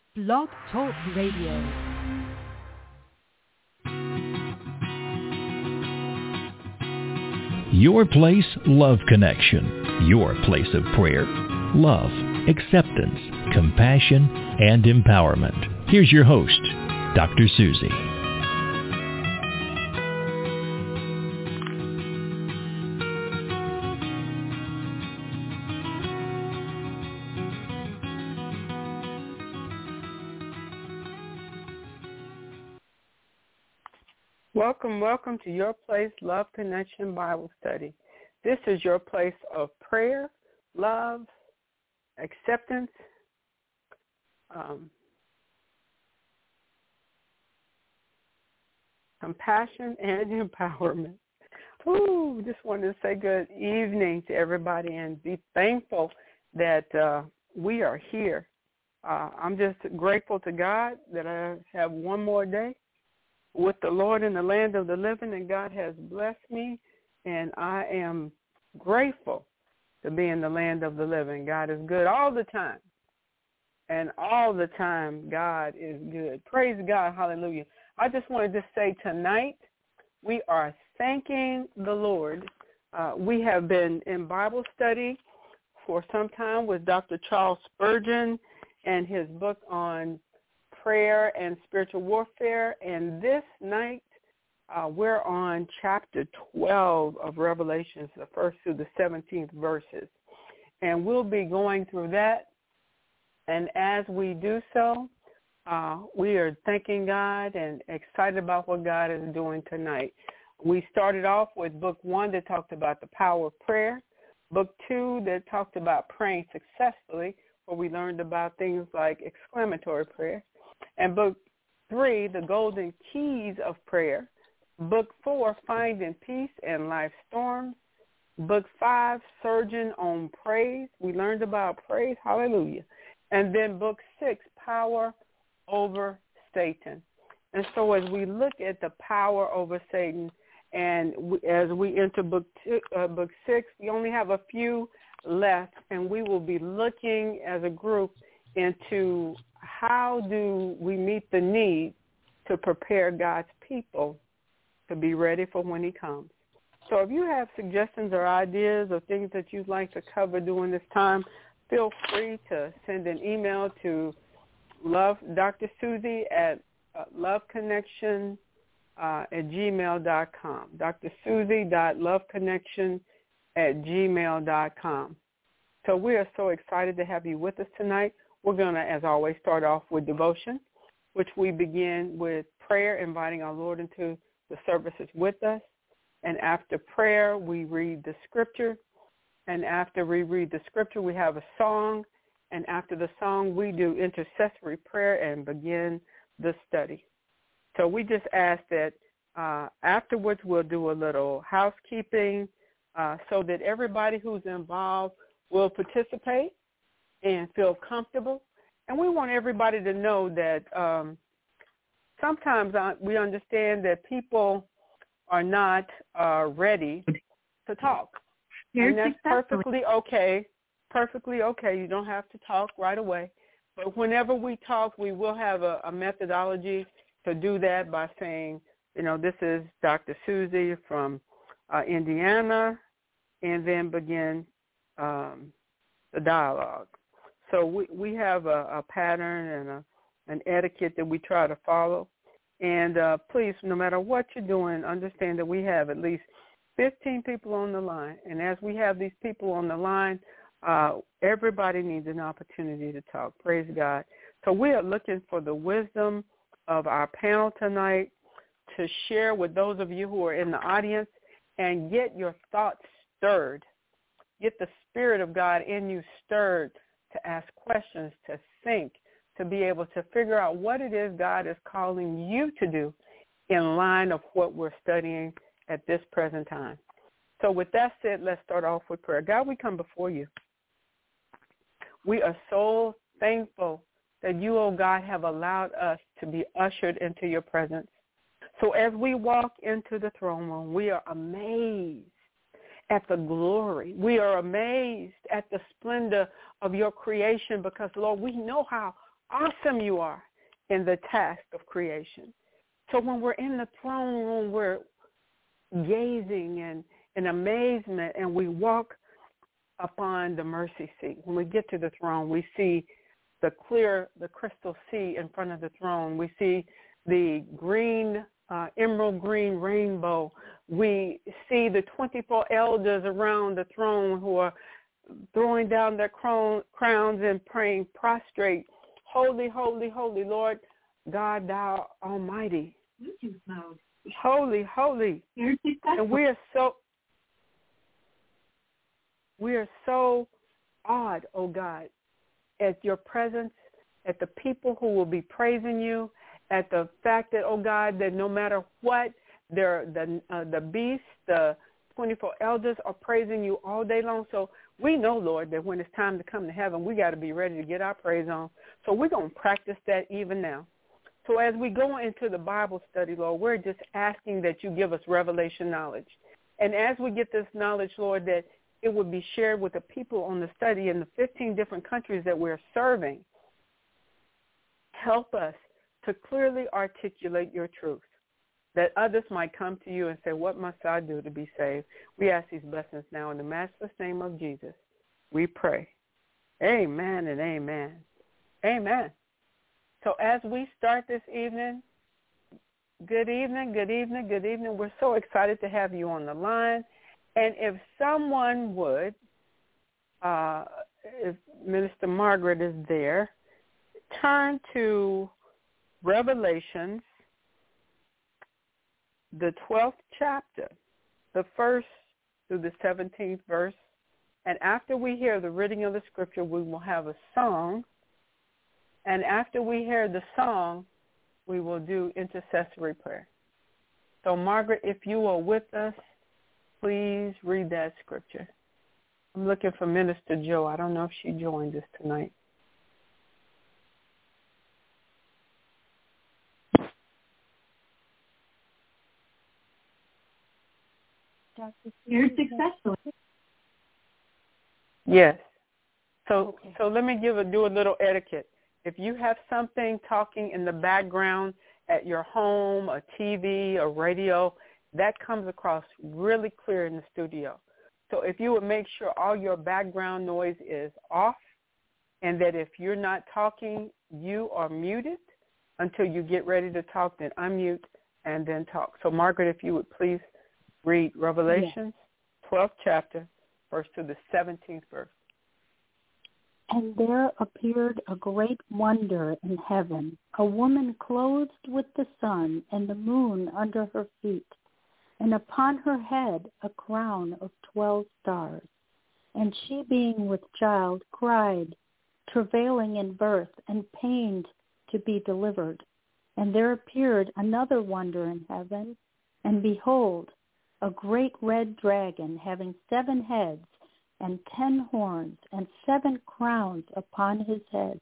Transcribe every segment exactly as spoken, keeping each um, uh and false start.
Blog Talk Radio. Your Place Love Connection. Your place of prayer, love, acceptance, compassion, and empowerment. Here's your host, Doctor Susie. Welcome, welcome to Your Place Love Connection Bible Study. This is your place of prayer, love, acceptance, um, compassion, and empowerment. Ooh, just wanted to say good evening to everybody and be thankful that uh, we are here. Uh, I'm just grateful to God that I have one more day with the Lord in the land of the living, and God has blessed me, and I am grateful to be in the land of the living. God is good all the time, and all the time God is good. Praise God, hallelujah. I just wanted to say tonight we are thanking the Lord. Uh, we have been in Bible study for some time with Doctor Charles Spurgeon and his book on prayer and spiritual warfare, and this night uh, we're on chapter twelve of Revelations, the first through the seventeenth verses, and we'll be going through that. And as we do so, uh, we are thanking God and excited about what God is doing tonight. We started off with book one that talked about the power of prayer, book two that talked about praying successfully, where we learned about things like exclamatory prayer, and book three, the golden keys of prayer. Book four, finding peace in life's storms. Book five, surging on praise. We learned about praise. Hallelujah. And then book six, power over Satan. And so as we look at the power over Satan, and we, as we enter book two, uh, book six, we only have a few left, and we will be looking as a group into how do we meet the need to prepare God's people to be ready for when he comes. So if you have suggestions or ideas or things that you'd like to cover during this time, feel free to send an email to love Doctor Susie at uh, loveconnection uh, at gmail dot com. Dr Susie dot loveconnection at gmail dot com. So we are so excited to have you with us tonight. We're going to, as always, start off with devotion, which we begin with prayer, inviting our Lord into the services with us. And after prayer, we read the scripture. And after we read the scripture, we have a song. And after the song, we do intercessory prayer and begin the study. So we just ask that uh, afterwards we'll do a little housekeeping uh, so that everybody who's involved will participate and feel comfortable. And we want everybody to know that um, sometimes I, we understand that people are not uh, ready to talk. Here's and that's exactly. perfectly okay, perfectly okay. You don't have to talk right away. But whenever we talk, we will have a, a methodology to do that by saying, you know, this is Doctor Susie from uh, Indiana, and then begin um, the dialogue. So we, we have a, a pattern and a, an etiquette that we try to follow. And uh, please, no matter what you're doing, understand that we have at least fifteen people on the line. And as we have these people on the line, uh, everybody needs an opportunity to talk. Praise God. So we are looking for the wisdom of our panel tonight to share with those of you who are in the audience and get your thoughts stirred. Get the Spirit of God in you stirred to ask questions, to think, to be able to figure out what it is God is calling you to do in line of what we're studying at this present time. So with that said, let's start off with prayer. God, we come before you. We are so thankful that you, oh God, have allowed us to be ushered into your presence. So as we walk into the throne room, we are amazed at the glory. We are amazed at the splendor of your creation because, Lord, we know how awesome you are in the task of creation. So when we're in the throne room, we're gazing and in amazement, and we walk upon the mercy seat. When we get to the throne, we see the clear, the crystal sea in front of the throne. We see the green, uh, emerald green rainbow. We see the twenty-four elders around the throne who are throwing down their crown, crowns and praying prostrate, holy, holy, holy, Lord God, thou Almighty. Bluetooth mode. Holy, holy. And we are so, we are so awed, oh God, at your presence, at the people who will be praising you, at the fact that, oh God, that no matter what, the uh, the beast, the twenty-four elders are praising you all day long. So we know, Lord, that when it's time to come to heaven, we got to be ready to get our praise on. So we're going to practice that even now. So as we go into the Bible study, Lord, we're just asking that you give us revelation knowledge. And as we get this knowledge, Lord, that it would be shared with the people on the study in the fifteen different countries that we're serving. Help us to clearly articulate your truth, that others might come to you and say, what must I do to be saved? We ask these blessings now in the matchless name of Jesus. We pray. Amen and amen. Amen. So as we start this evening, good evening, good evening, good evening. We're so excited to have you on the line. And if someone would, uh, if Minister Margaret is there, turn to Revelations, the twelfth chapter, the first through the seventeenth verse. And after we hear the reading of the scripture, we will have a song. And after we hear the song, we will do intercessory prayer. So, Margaret, if you are with us, please read that scripture. I'm looking for Minister Joe. I don't know if she joined us tonight. You're successful. Yes. So, Okay. so let me give a do a little etiquette. If you have something talking in the background at your home, a T V, a radio, that comes across really clear in the studio. So if you would make sure all your background noise is off, and that if you're not talking, you are muted until you get ready to talk, then unmute and then talk. So, Margaret, if you would please read Revelations, yes. twelfth chapter, first to the seventeenth verse. And there appeared a great wonder in heaven, a woman clothed with the sun and the moon under her feet, and upon her head a crown of twelve stars. And she, being with child, cried, travailing in birth, and pained to be delivered. And there appeared another wonder in heaven, and behold, a great red dragon having seven heads and ten horns and seven crowns upon his head.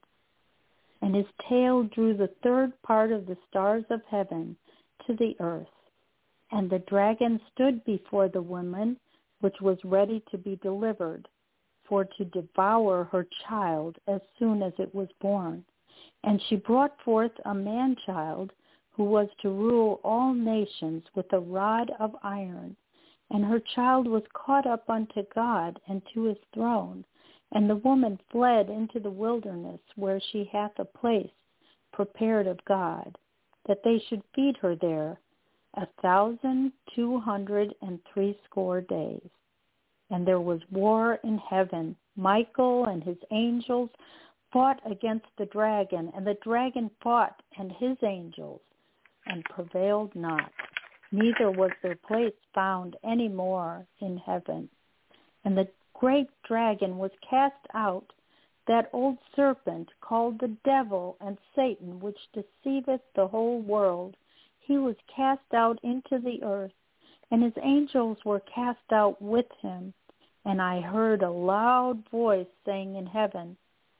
And his tail drew the third part of the stars of heaven to the earth. And the dragon stood before the woman, which was ready to be delivered, for to devour her child as soon as it was born. And she brought forth a man-child, who was to rule all nations with a rod of iron. And her child was caught up unto God and to his throne. And the woman fled into the wilderness, where she hath a place prepared of God, that they should feed her there a thousand two hundred and threescore days. And there was war in heaven. Michael and his angels fought against the dragon, and the dragon fought and his angels, and prevailed not. Neither was their place found any more in heaven. And the great dragon was cast out, that old serpent called the devil and Satan, which deceiveth the whole world. He was cast out into the earth, and his angels were cast out with him. And I heard a loud voice saying in heaven,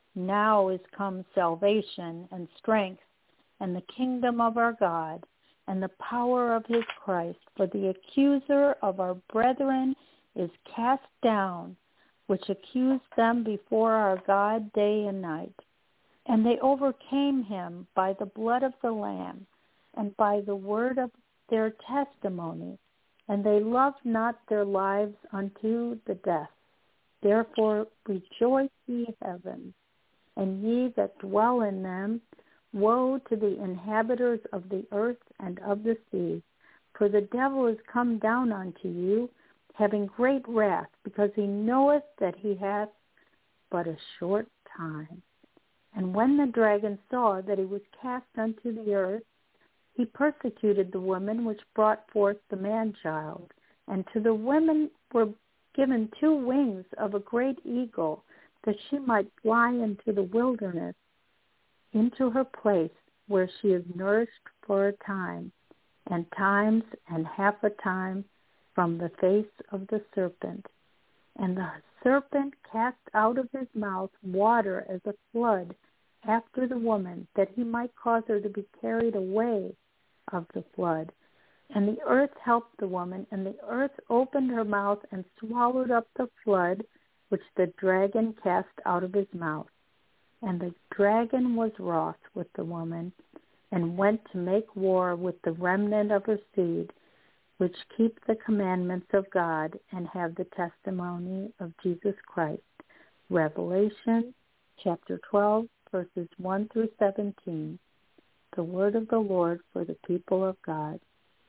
Now is come salvation and strength, and the kingdom of our God, and the power of his Christ. For the accuser of our brethren is cast down, which accused them before our God day and night. And they overcame him by the blood of the Lamb and by the word of their testimony, and they loved not their lives unto the death. Therefore rejoice, ye heavens, and ye that dwell in them. Woe to the inhabitants of the earth and of the sea, for the devil is come down unto you, having great wrath, because he knoweth that he hath but a short time. And when the dragon saw that he was cast unto the earth, he persecuted the woman which brought forth the man-child. And to the women were given two wings of a great eagle, that she might fly into the wilderness, into her place where she is nourished for a time, and times and half a time from the face of the serpent. And the serpent cast out of his mouth water as a flood after the woman, that he might cause her to be carried away of the flood. And the earth helped the woman, and the earth opened her mouth and swallowed up the flood which the dragon cast out of his mouth. And the dragon was wroth with the woman, and went to make war with the remnant of her seed, which keep the commandments of God and have the testimony of Jesus Christ. Revelation chapter twelve, verses one through seventeen. The word of the Lord for the people of God.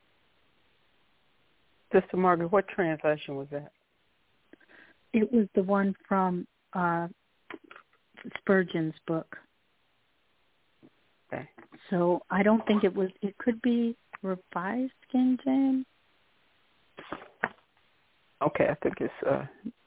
Sister Margaret, what translation was that? It was the one from uh, Spurgeon's book. Okay. So I don't think it was, it could be Revised King James. Okay, I think it's... Uh...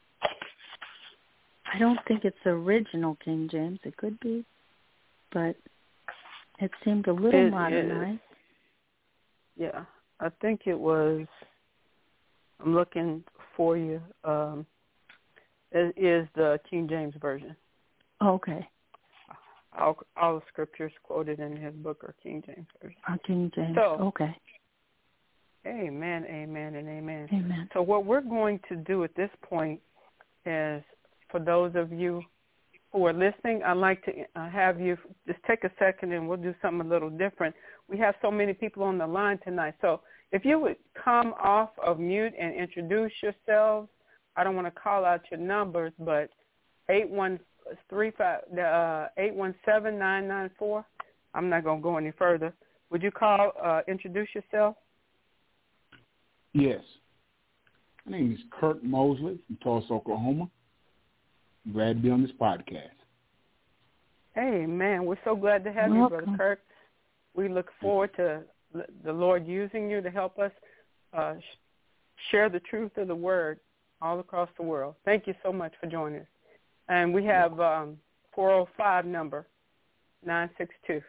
I don't think it's the original King James. It could be, but it seemed a little it, modernized. It, yeah, I think it was... I'm looking for you. Um, it is the King James Version. Okay. All, all the scriptures quoted in his book are King James Version. Uh, King James. So, okay. Amen, amen, and amen. Amen. So what we're going to do at this point is, for those of you who are listening, I'd like to uh, have you just take a second and we'll do something a little different. We have so many people on the line tonight. So if you would come off of mute and introduce yourselves. I don't want to call out your numbers, but eight one three five uh, eight one seven nine nine four. I'm not going to go any further. Would you call, uh, introduce yourself? Yes. My name is Kurt Mosley from Tulsa, Oklahoma. I'm glad to be on this podcast. Hey, man, we're so glad to have Welcome. you, Brother Kurt. We look forward to the Lord using you to help us uh, share the truth of the word all across the world. Thank you so much for joining us. And we have um, four oh five number, nine six two.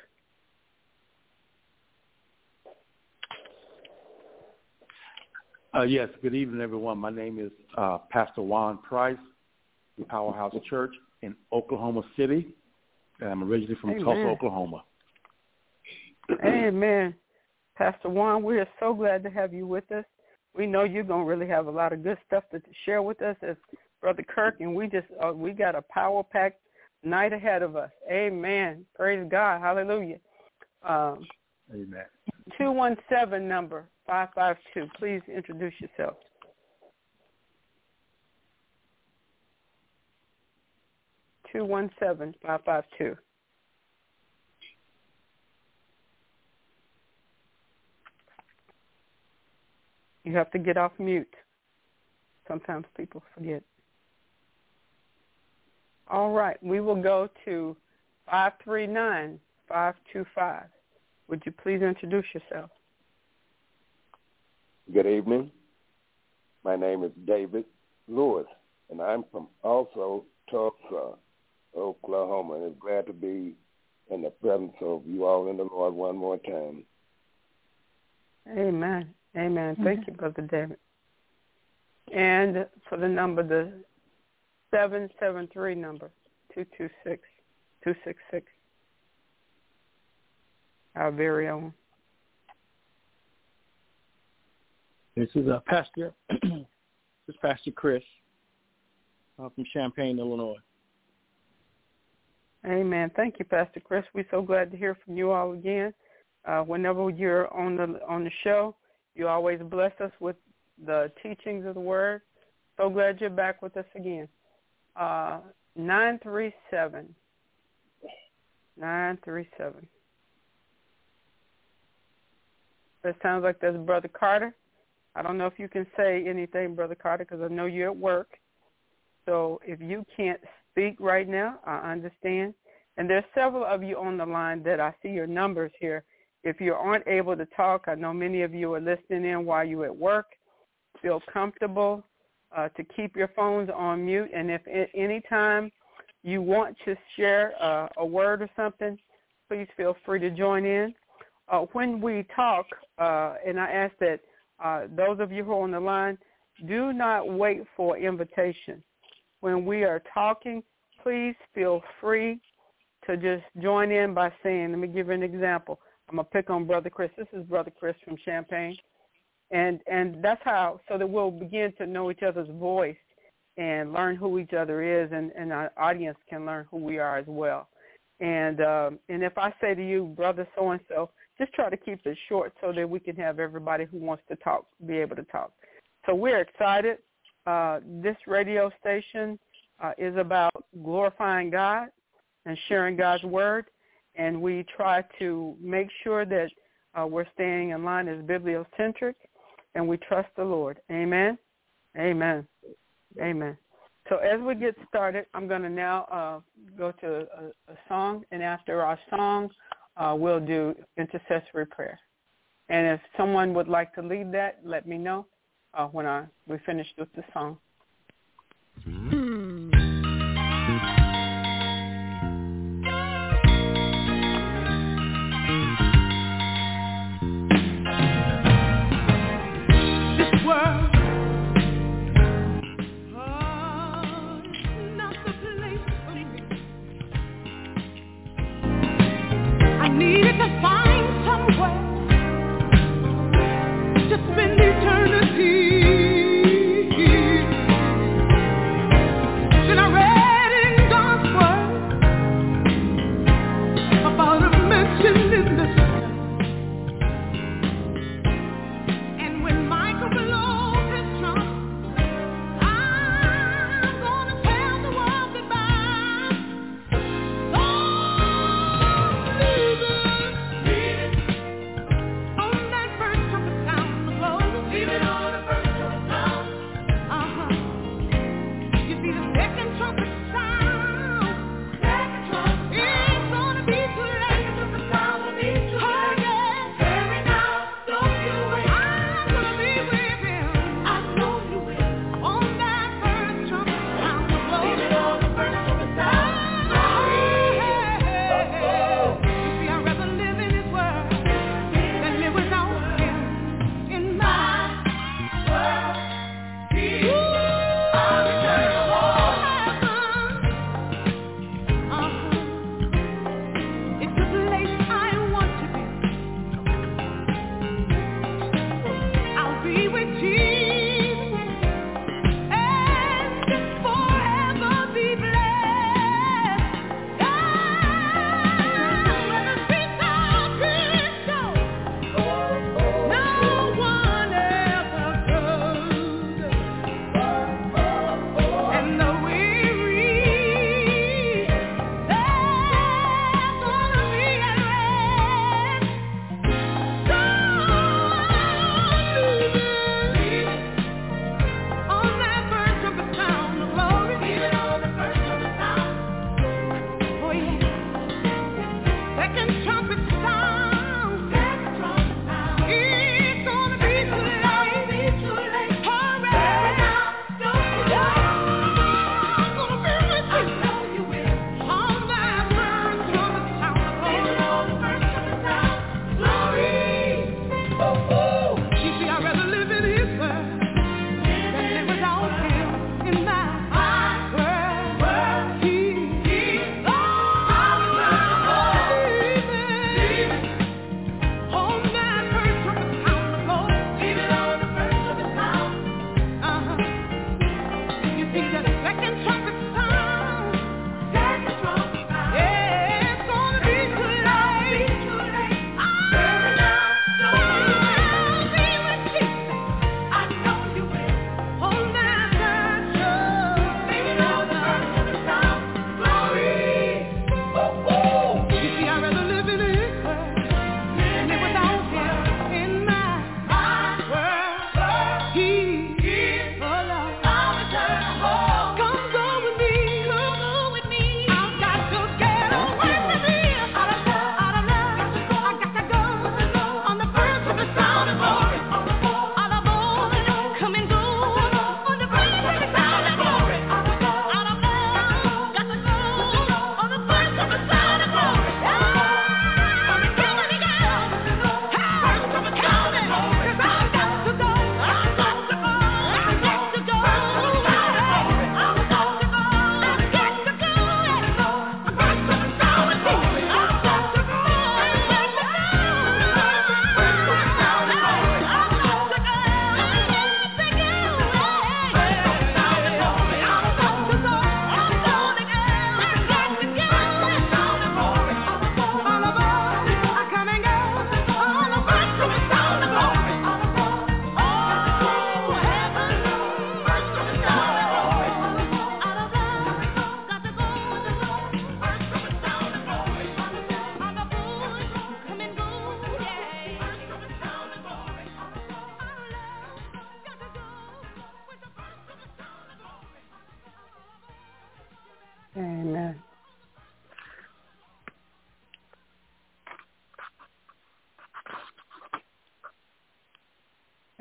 Uh, yes, good evening, everyone. My name is uh, Pastor Juan Price from Powerhouse Church in Oklahoma City. And I'm originally from Amen. Tulsa, Oklahoma. Amen. Pastor Juan, we are so glad to have you with us. We know you're going to really have a lot of good stuff to share with us as Brother Kirk, and we just uh, we got a power-packed night ahead of us. Amen. Praise God. Hallelujah. Um, Amen. two one seven number, five five two. Please introduce yourself. two one seven, five five two. You have to get off mute. Sometimes people forget. All right, we will go to five three nine, five two five. Would you please introduce yourself? Good evening. My name is David Lewis, and I'm from also Tulsa, Oklahoma, and I'm glad to be in the presence of you all in the Lord one more time. Amen. Amen. Thank you, Brother David. And for the number, the seven seven three number, two two six, two six six. Our very own. This is uh, Pastor, this is Pastor Chris uh, from Champaign, Illinois. Amen. Thank you, Pastor Chris. We're so glad to hear from you all again. Uh, whenever you're on the on the show, you always bless us with the teachings of the Word. So glad you're back with us again. Uh, nine three seven. nine three seven. That sounds like that's Brother Carter. I don't know if you can say anything, Brother Carter, because I know you're at work. So if you can't speak right now, I understand. And there's several of you on the line that I see your numbers here. If you aren't able to talk, I know many of you are listening in while you're at work. Feel comfortable uh, to keep your phones on mute. And if at any time you want to share uh, a word or something, please feel free to join in. Uh, when we talk, uh, and I ask that uh, those of you who are on the line, do not wait for invitation. When we are talking, please feel free to just join in by saying, let me give you an example. I'm going to pick on Brother Chris. This is Brother Chris from Champaign. And and that's how, so that we'll begin to know each other's voice and learn who each other is, and, and our audience can learn who we are as well. And um, and if I say to you, Brother so-and-so, just try to keep it short so that we can have everybody who wants to talk be able to talk. So we're excited. Uh, this radio station uh, is about glorifying God and sharing God's word, and we try to make sure that uh, we're staying in line as bibliocentric, and we trust the Lord. Amen? Amen. Amen. So as we get started, I'm going to now uh, go to a, a song, and after our song, uh, we'll do intercessory prayer. And if someone would like to lead that, let me know uh, when I we finish with the song. Needed to find somewhere to spend eternity.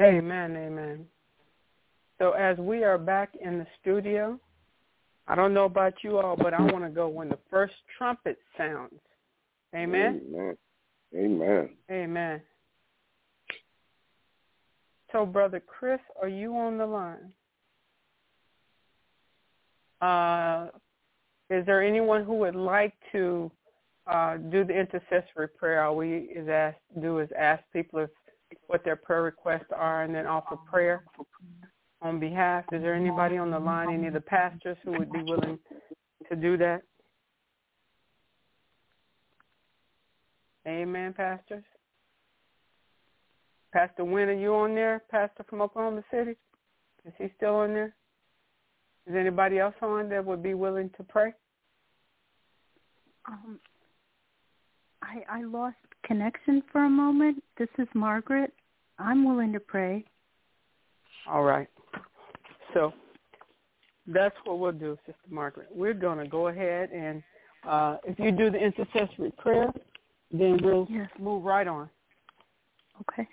Amen, amen. So as we are back in the studio, I don't know about you all, but I want to go when the first trumpet sounds. Amen? Amen. Amen. Amen. So, Brother Chris, are you on the line? Uh, is there anyone who would like to uh, do the intercessory prayer? All we is ask, do is ask people if, what their prayer requests are and then offer prayer on behalf. Is there anybody on the line, any of the pastors who would be willing to do that? Amen, pastors. Pastor Wynn, are you on there? Pastor from Oklahoma City? Is he still on there? Is anybody else on that would be willing to pray? Um, I, I lost connection for a moment. This is Margaret. I'm willing to pray. All right. So that's what we'll do, Sister Margaret. We're going to go ahead and uh, if you do the intercessory prayer, then we'll yes. move right on. Okay.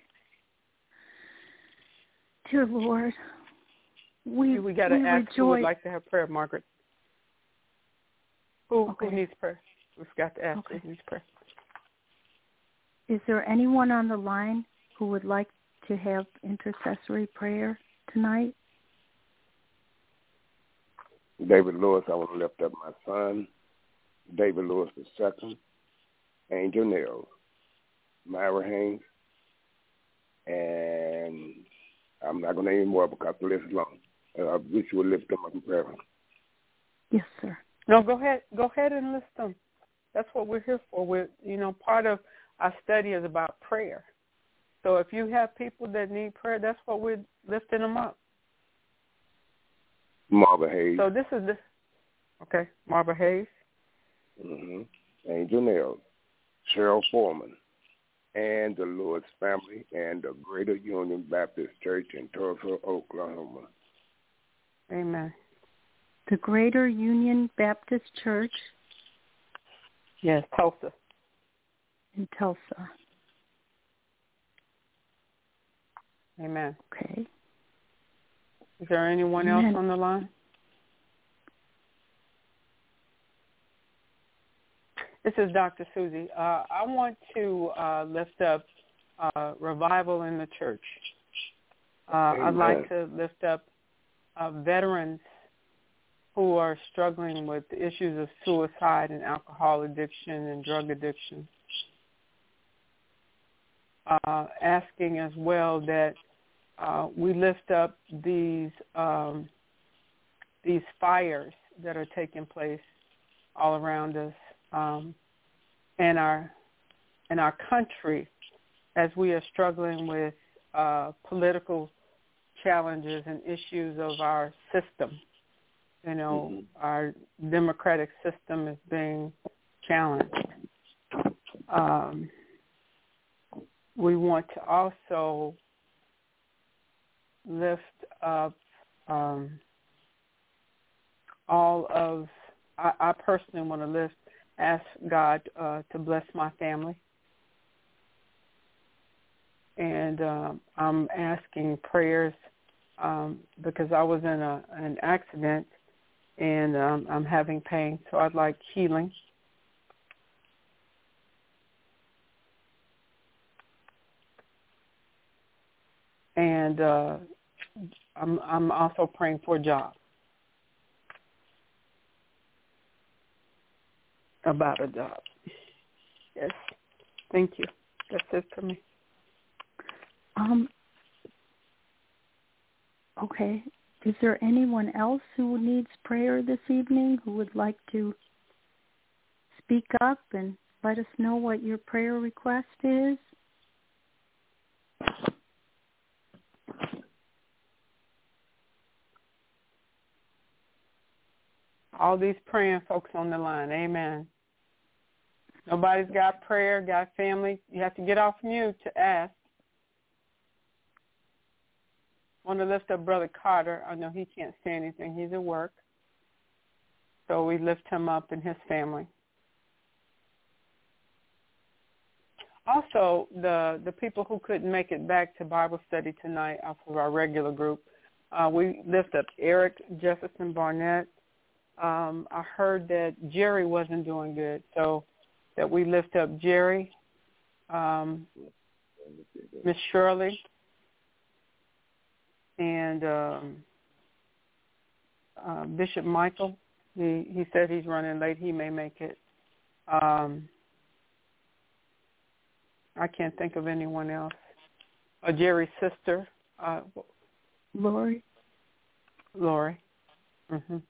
Dear Lord, we we got to ask rejoice. Who would like to have prayer, Margaret. Who, okay. who needs prayer? We forgot to ask okay. who needs prayer. Is there anyone on the line who would like to have intercessory prayer tonight? David Lewis, I want to lift up my son, David Lewis the second, Angel Nels, Myra Haynes, and I'm not going to name more because the list is long. Uh, I wish you would lift them up in prayer. Yes, sir. No, go ahead. Go ahead and list them. That's what we're here for. We're, you know, part of our study is about prayer. So if you have people that need prayer, that's what we're lifting them up. Marva Hayes. So this is this. Okay, Marva Hayes. Mm-hmm. Angel Nels, Cheryl Foreman, and the Lord's family, and the Greater Union Baptist Church in Tulsa, Oklahoma. Amen. The Greater Union Baptist Church. Yes, Tulsa. In Tulsa. Amen. Okay. Is there anyone Amen. else on the line? This is Doctor Susie. Uh, I want to uh, lift up uh, revival in the church. Uh, I'd like to lift up uh, veterans who are struggling with the issues of suicide and alcohol addiction and drug addiction. Uh, asking as well that uh, we lift up these um, these fires that are taking place all around us um, and our in our country as we are struggling with uh, political challenges and issues of our system. You know, mm-hmm. our democratic system is being challenged. Um, we want to also lift up um, all of, I, I personally want to lift, ask God uh, to bless my family. And uh, I'm asking prayers um, because I was in a, an accident and um, I'm having pain, so I'd like healing. And uh, I'm, I'm also praying for a job. About a job. Yes. Thank you. That's it for me. Um. Okay. Is there anyone else who needs prayer this evening who would like to speak up and let us know what your prayer request is? All these praying folks on the line. Amen. Nobody's got prayer, got family. You have to get off mute to ask. I want to lift up Brother Carter. I know he can't say anything. He's at work. So we lift him up and his family. also, the the people who couldn't make it back to Bible study tonight off of our regular group, uh, we lift up Eric Jefferson Barnett. Um, I heard that Jerry wasn't doing good, so that we lift up Jerry, um, Miss Shirley, and um, uh, Bishop Michael. He he said he's running late. He may make it. Um, I can't think of anyone else. Uh, Jerry's sister, uh, Lori. Lori. Mm-hmm.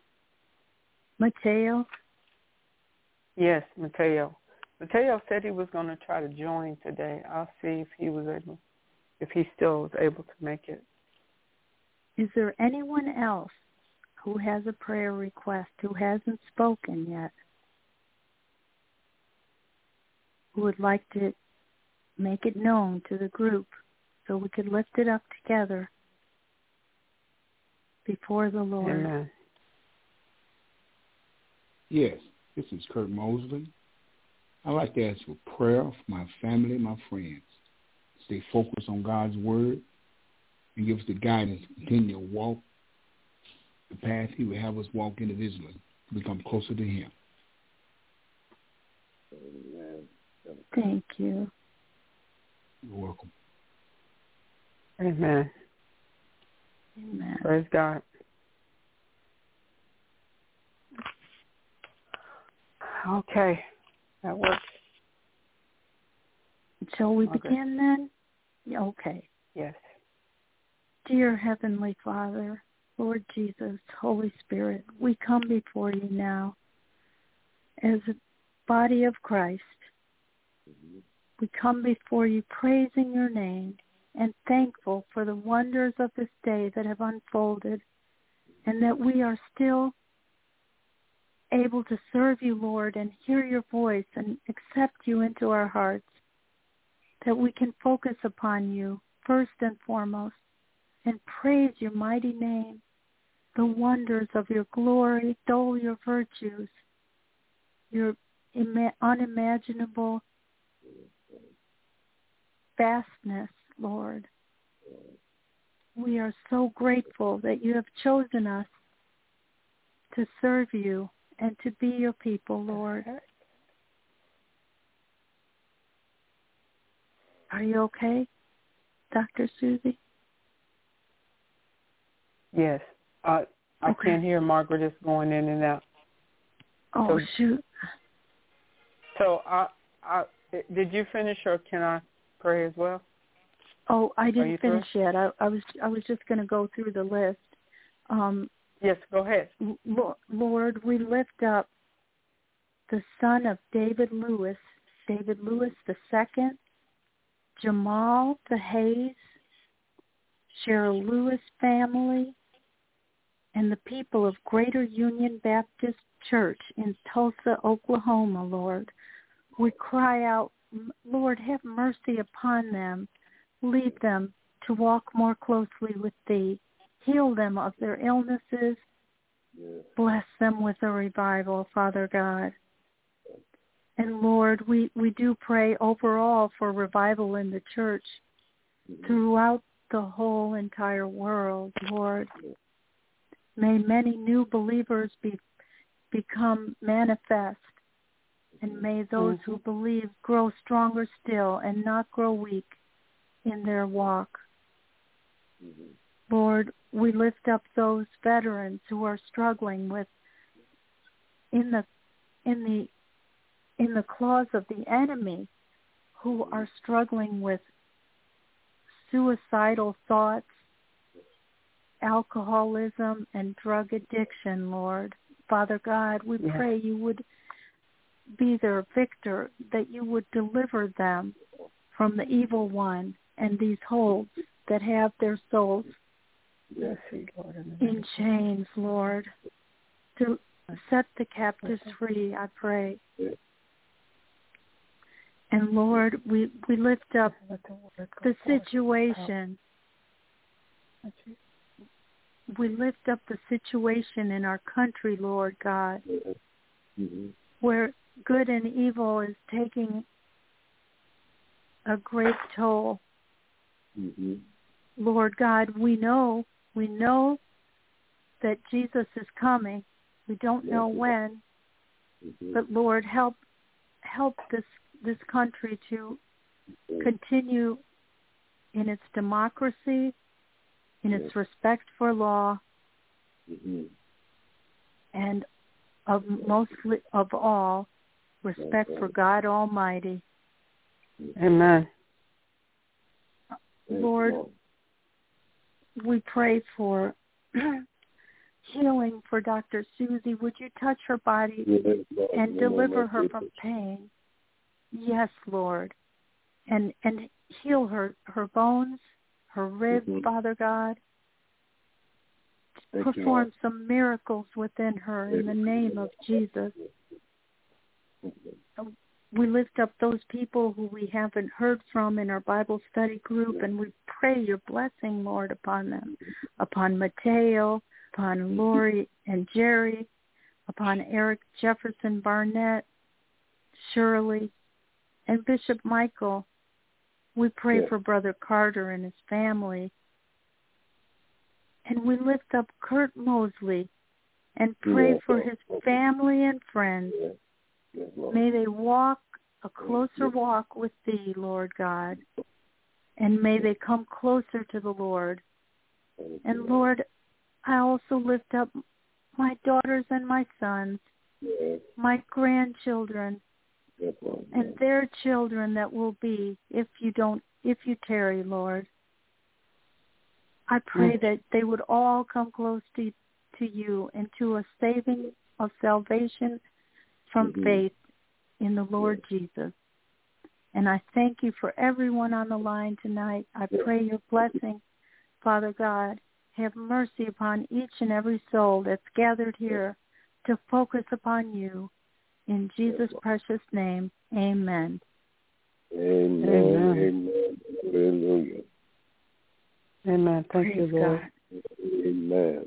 Mateo. Yes, Mateo. Mateo said he was going to try to join today. I'll see if he was able, if he still was able to make it. Is there anyone else who has a prayer request who hasn't spoken yet, who would like to make it known to the group so we could lift it up together before the Lord? Amen. Yes, this is Kurt Mosley. I'd like to ask for prayer for my family and my friends. Stay focused on God's word and give us the guidance to continue to walk the path he would have us walk individually to become closer to him. Thank you. You're welcome. Amen. Amen. Praise God. Okay, that works. Shall we Okay. begin then? Yeah, okay. Yes. Dear Heavenly Father, Lord Jesus, Holy Spirit, we come before you now as a body of Christ. We come before you praising your name and thankful for the wonders of this day that have unfolded and that we are still able to serve you, Lord, and hear your voice and accept you into our hearts, that we can focus upon you first and foremost and praise your mighty name, the wonders of your glory, all your virtues, your ima- unimaginable vastness, Lord. We are so grateful that you have chosen us to serve you and to be your people, Lord. Are you okay, Doctor Susie? Yes. Uh, I Okay. can't hear. Margaret is going in and out. Oh, So- shoot. So, uh, uh, did you finish, or can I pray as well? Oh, I you didn't through? finish yet. I, I was I was just going to go through the list. Um, Yes, go ahead. Lord, we lift up the son of David Lewis, David Lewis the second, Jamal the Hayes, Cheryl Lewis family, and the people of Greater Union Baptist Church in Tulsa, Oklahoma, Lord. We cry out, Lord, have mercy upon them. Lead them to walk more closely with thee. Heal them of their illnesses. Yes. Bless them with a revival, Father God. And Lord, we, we do pray overall for revival in the church throughout the whole entire world, Lord. May many new believers be become manifest, and may those Mm-hmm. who believe grow stronger still and not grow weak in their walk. Mm-hmm. Lord, we lift up those veterans who are struggling with in the in the in the claws of the enemy, who are struggling with suicidal thoughts, alcoholism, and drug addiction, Lord. Father God, we Yes. pray you would be their victor, that you would deliver them from the evil one and these holds that have their souls Yes, Lord. in chains, Lord. To set the captives free, I pray. And Lord, we, we lift up the situation. We lift up the situation in our country, Lord God, Mm-hmm. where good and evil is taking a great toll. Mm-hmm. Lord God, we know, we know that Jesus is coming. We don't know when, mm-hmm. but Lord, help help this this country to mm-hmm. continue in its democracy, in its mm-hmm. respect for law, mm-hmm. and of mostly of all, respect for God Almighty. Amen. Lord, we pray for healing for Doctor Susie. Would you touch her body and deliver her from pain? Yes, Lord. And and heal her, her bones, her ribs, mm-hmm. Father God. Thank Perform you, some miracles within her in the name of Jesus. We lift up those people who we haven't heard from in our Bible study group, and we pray your blessing, Lord, upon them, upon Mateo, upon Lori and Jerry, upon Eric Jefferson Barnett, Shirley, and Bishop Michael. We pray yeah. for Brother Carter and his family. And we lift up Kurt Mosley and pray yeah. for his family and friends. Yeah. May they walk a closer walk with thee, Lord God, and may they come closer to the Lord. And Lord, I also lift up my daughters and my sons, my grandchildren, and their children that will be if you don't, if you tarry, Lord. I pray that they would all come close to, to you and to a saving of salvation from mm-hmm. faith in the Lord Jesus. And I thank you for everyone on the line tonight. I pray your blessing, Father God. Have mercy upon each and every soul that's gathered here to focus upon you. In Jesus' precious name, amen. Amen. Amen. Hallelujah. Amen. Thank Praise you, Lord. God. Amen.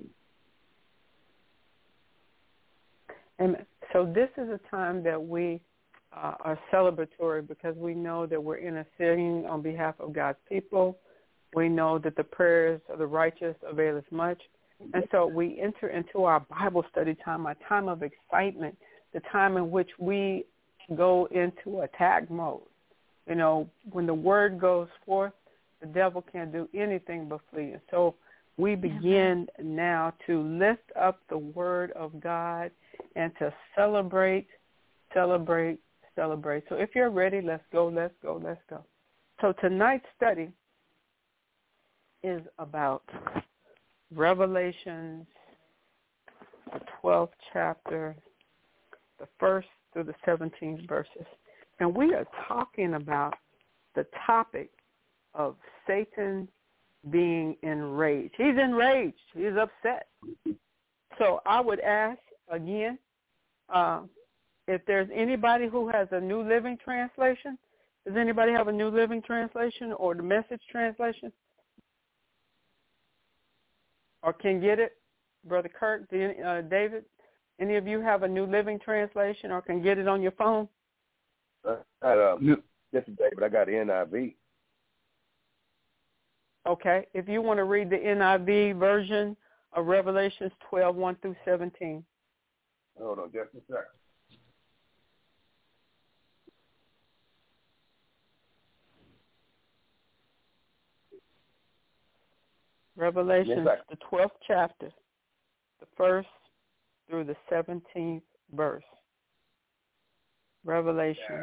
Amen. So this is a time that we uh, are celebratory because we know that we're interceding on behalf of God's people. We know that the prayers of the righteous avail as much. And so we enter into our Bible study time, a time of excitement, the time in which we go into attack mode. You know, when the word goes forth, the devil can't do anything but flee. And so we begin mm-hmm. now to lift up the word of God and to celebrate, celebrate, celebrate. So if you're ready, let's go, let's go, let's go. So tonight's study is about Revelations, the twelfth chapter, the first through the seventeenth verses. And we are talking about the topic of Satan being enraged. He's enraged. He's upset. So I would ask again, uh, if there's anybody who has a New Living Translation, does anybody have a New Living Translation or the Message Translation? Or can get it? Brother Kurt, uh, David, any of you have a New Living Translation or can get it on your phone? Uh, uh, this is David. I got the N I V. Okay. If you want to read the N I V version of Revelations twelve, one through seventeen. Hold on just a second. Revelations, yes, the twelfth chapter, the first through the seventeenth verse. Revelation, yeah.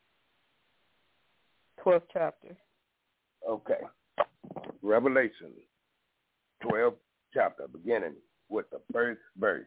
twelfth chapter. Okay. Revelation, twelfth chapter, beginning with the first verse.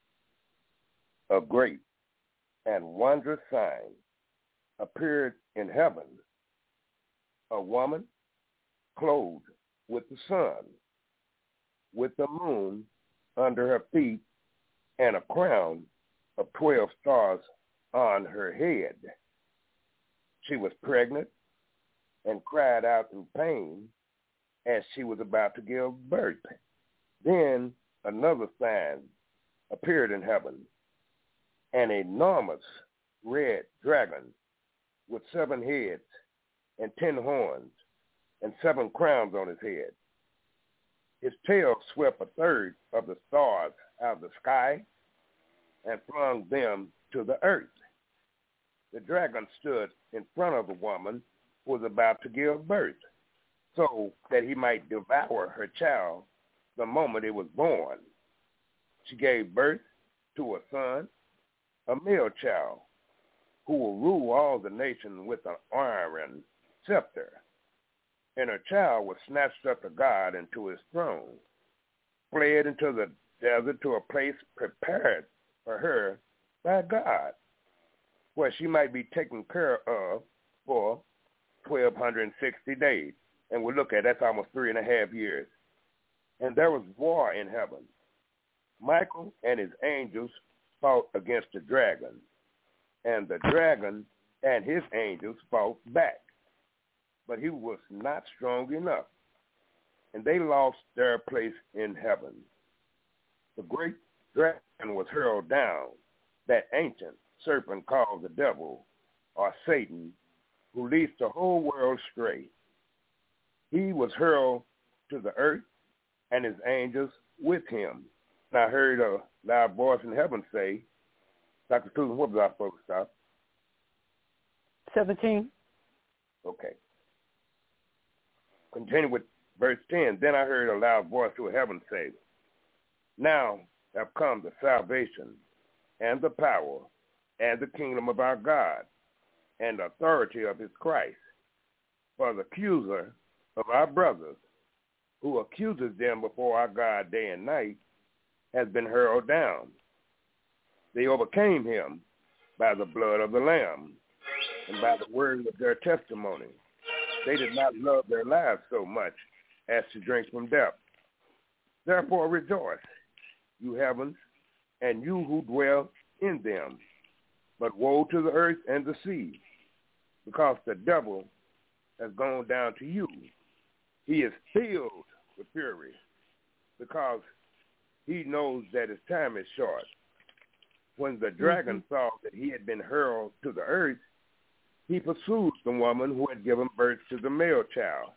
A great and wondrous sign appeared in heaven, a woman clothed with the sun, with the moon under her feet, and a crown of twelve stars on her head. She was pregnant and cried out through pain as she was about to give birth. Then another sign appeared in heaven, an enormous red dragon with seven heads and ten horns and seven crowns on his head. His tail swept a third of the stars out of the sky and flung them to the earth. The dragon stood in front of the woman who was about to give birth, so that he might devour her child the moment it was born. She gave birth to a son, a male child, who will rule all the nations with an iron scepter. And her child was snatched up to God and to his throne, fled into the desert to a place prepared for her by God, where she might be taken care of for twelve sixty days. And we'll look at that's almost three and a half years. And there was war in heaven. Michael and his angels fought against the dragon, and the dragon and his angels fought back. But he was not strong enough, and they lost their place in heaven. The great dragon was hurled down, that ancient serpent called the devil, or Satan, who leads the whole world astray. He was hurled to the earth, and his angels with him. And I heard a loud voice in heaven say, Doctor Susan, what was I supposed to stop? seventeen. Okay. Continue with verse ten. Then I heard a loud voice through heaven say, now have come the salvation and the power and the kingdom of our God and the authority of his Christ. For the accuser of our brothers, who accuses them before our God day and night, has been hurled down. They overcame him by the blood of the Lamb and by the word of their testimony. They did not love their lives so much as to drink from death. Therefore rejoice, you heavens, and you who dwell in them. But woe to the earth and the sea, because the devil has gone down to you. He is filled with fury, because he knows that his time is short. When the dragon mm-hmm. saw that he had been hurled to the earth, he pursued the woman who had given birth to the male child.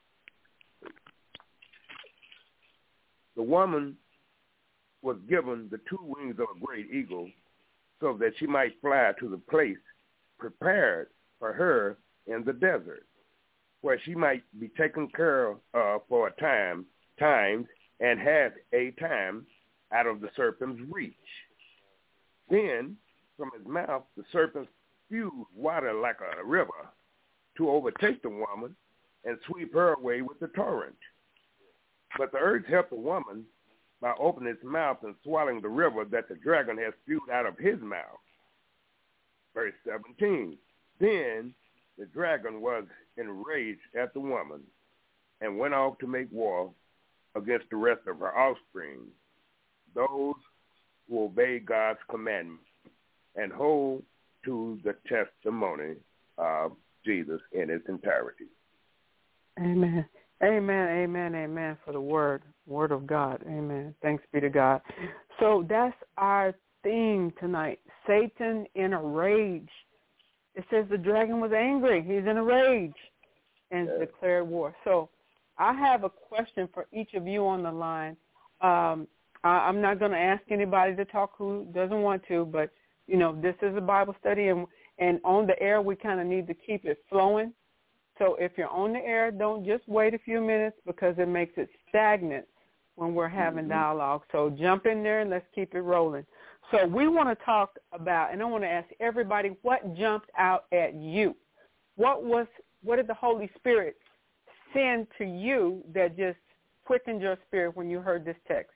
The woman was given the two wings of a great eagle so that she might fly to the place prepared for her in the desert, where she might be taken care of for a time, times, and have a time out of the serpent's reach. Then, from his mouth, the serpent spewed water like a river to overtake the woman and sweep her away with the torrent. But the earth helped the woman by opening its mouth and swallowing the river that the dragon had spewed out of his mouth. Verse seventeen, then the dragon was enraged at the woman and went off to make war against the rest of her offspring, those who obey God's commandments and hold to the testimony of Jesus in its entirety. Amen. Amen, amen, amen for the word, word of God. Amen. Thanks be to God. So that's our theme tonight, Satan in a rage. It says the dragon was angry. He's in a rage and yes. declared war. So I have a question for each of you on the line. Um, I, I'm not going to ask anybody to talk who doesn't want to, but, you know, this is a Bible study, and, and on the air we kind of need to keep it flowing. So if you're on the air, don't just wait a few minutes because it makes it stagnant when we're having mm-hmm. dialogue. So jump in there and let's keep it rolling. So we want to talk about, and I want to ask everybody, what jumped out at you? What was, what did the Holy Spirit send to you that just quickened your spirit when you heard this text?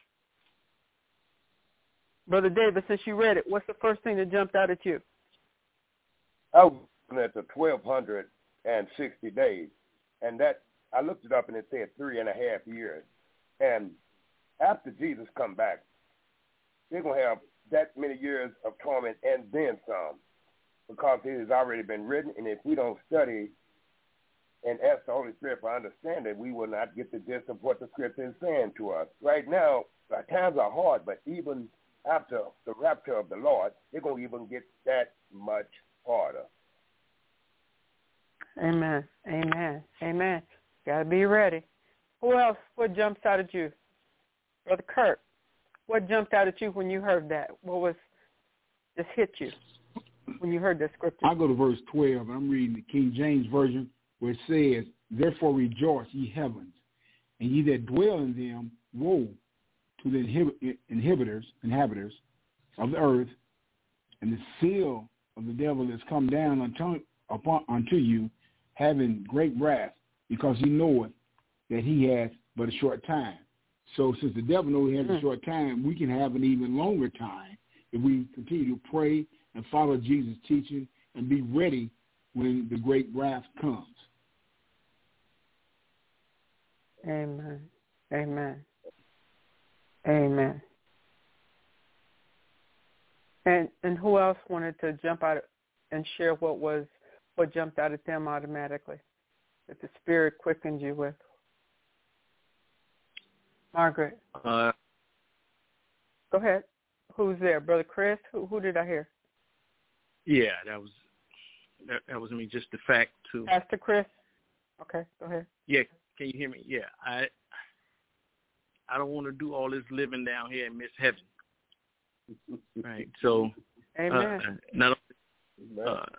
Brother David, since you read it, what's the first thing that jumped out at you? I was looking at the twelve sixty days, and that I looked it up and it said three and a half years. And after Jesus come back, they're going to have that many years of torment and then some, because it has already been written, and if we don't study and ask the Holy Spirit for understanding, we will not get the gist of what the Scripture is saying to us. Right now, our times are hard, but even after the rapture of the Lord, they're going to even get that much harder. Amen. Amen. Amen. Got to be ready. Who else? What jumps out at you? Brother Kurt, what jumped out at you when you heard that? What was just hit you when you heard that scripture? I go to verse twelve, and I'm reading the King James Version, where it says, "Therefore rejoice, ye heavens, and ye that dwell in them, woe to the inhib- inhibitors, inhabitants of the earth, and the seal of the devil is come down unto, upon, unto you, having great wrath, because he knoweth that he hath but a short time." So since the devil knows he has a short time, we can have an even longer time if we continue to pray and follow Jesus' teaching and be ready when the great wrath comes. Amen. Amen. Amen. And and who else wanted to jump out and share what was what jumped out at them automatically that the Spirit quickened you with? Margaret. Uh, Go ahead. Who's there? Brother Chris? Who, who did I hear? yeah, that was that, that was me. Just the fact to Pastor Chris? Okay, go ahead. Yeah, can you hear me? Yeah, I I don't want to do all this living down here and miss heaven. Right. So, Amen. Uh, not only uh,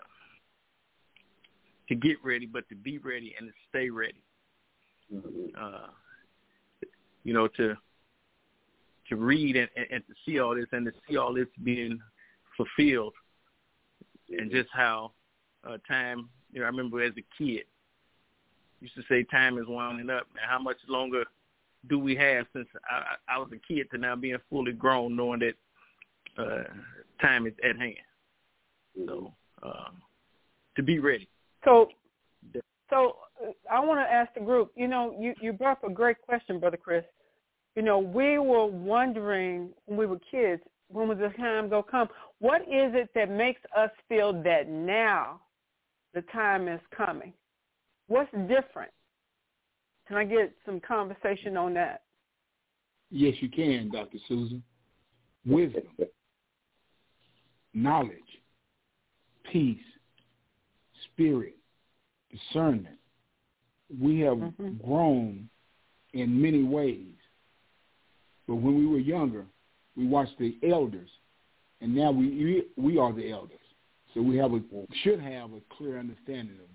to get ready, but to be ready and to stay ready. Uh, you know, to to read and, and, and to see all this and to see all this being fulfilled, and just how uh, time. You know, I remember as a kid, used to say time is winding up. Now, how much longer do we have since I, I was a kid to now being fully grown, knowing that uh, time is at hand? So uh, to be ready. So, so uh, I want to ask the group. You know, you, you brought up a great question, Brother Chris. You know, we were wondering when we were kids, when was the time going to come? What is it that makes us feel that now the time is coming? What's different? Can I get some conversation on that? Yes, you can, Doctor Susan. Wisdom, knowledge, peace, spirit, discernment. We have mm-hmm. grown in many ways. But when we were younger, we watched the elders, and now we we are the elders. So we have a should have a clear understanding of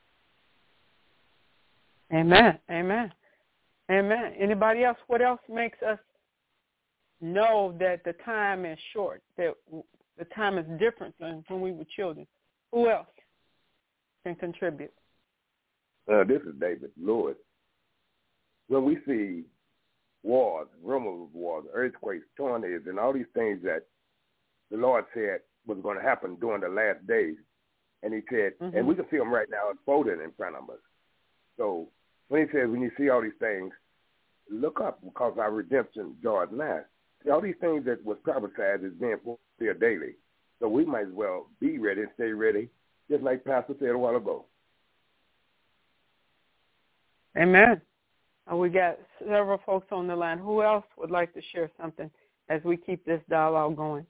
that. Amen. Amen. Amen. Anybody else? What else makes us know that the time is short, that the time is different than when we were children? Who else can contribute? Uh, this is David Lewis. When we see wars, rumors of wars, earthquakes, tornadoes, and all these things that the Lord said was going to happen during the last days, and he said, mm-hmm. and we can see them right now unfolding in front of us. So when he says, when you see all these things, look up because our redemption draws nigh. See, all these things that was prophesied is being fulfilled daily. So we might as well be ready and stay ready, just like Pastor said a while ago. Amen. Uh, we got several folks on the line. Who else would like to share something as we keep this dialogue going?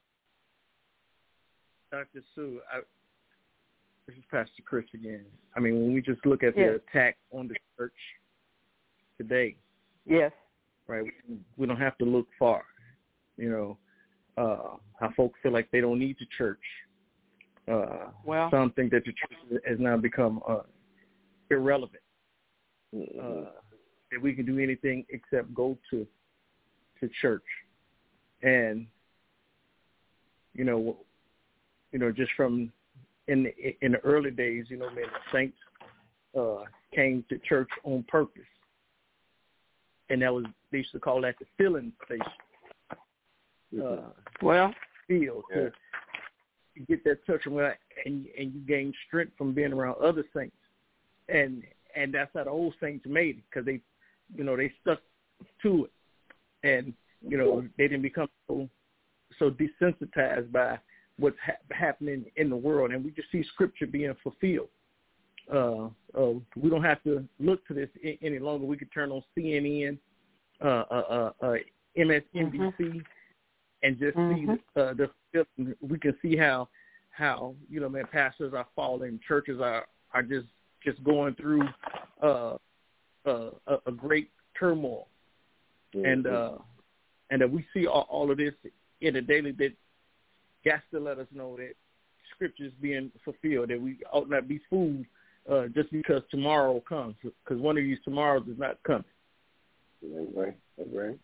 Doctor Sue, I, this is Pastor Chris again. I mean, when we just look at yes. the attack on the church today, yes, right, we, we don't have to look far. You know, uh, how folks feel like they don't need the church. Uh, well, some think that the church has now become uh, irrelevant. Uh, that we can do anything except go to to church, and you know, you know, just from in the, in the early days, you know, man, the saints uh, came to church on purpose, and that was they used to call that the filling station. Uh, well, feel yeah. to, to get that touch and and and you gain strength from being around other saints, and and that's how the old saints made it because they. You know, they stuck to it, and you know they didn't become so so desensitized by what's ha- happening in the world, and we just see Scripture being fulfilled. Uh, uh, we don't have to look to this I- any longer. We could turn on C N N, uh, uh, uh, M S N B C, mm-hmm. and just mm-hmm. see the, uh, the. We can see how how you know, man, pastors are falling, churches are are just just going through uh, uh, a, a great turmoil, mm-hmm. and uh, and that we see all, all of this in the daily. That got to let us know that Scripture is being fulfilled. That we ought not be fooled uh, just because tomorrow comes, because one of these tomorrows is not coming. That's right. That's right.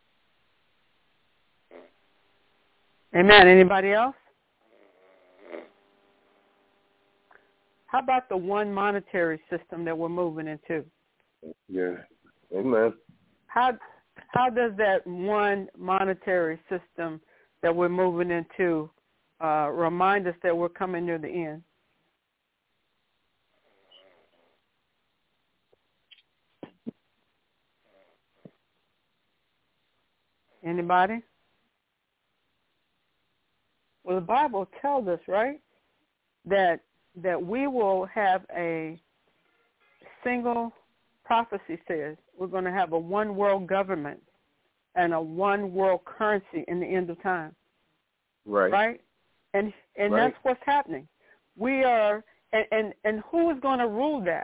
Amen. Anybody else? How about the one monetary system that we're moving into? Yeah. Amen. How how does that one monetary system that we're moving into uh, remind us that we're coming near the end? Anybody? Well, the Bible tells us, right, that that we will have a single prophecy says we're going to have a one world government and a one world currency in the end of time. Right. Right? And and right. that's what's happening. We are and, and, and who is going to rule that?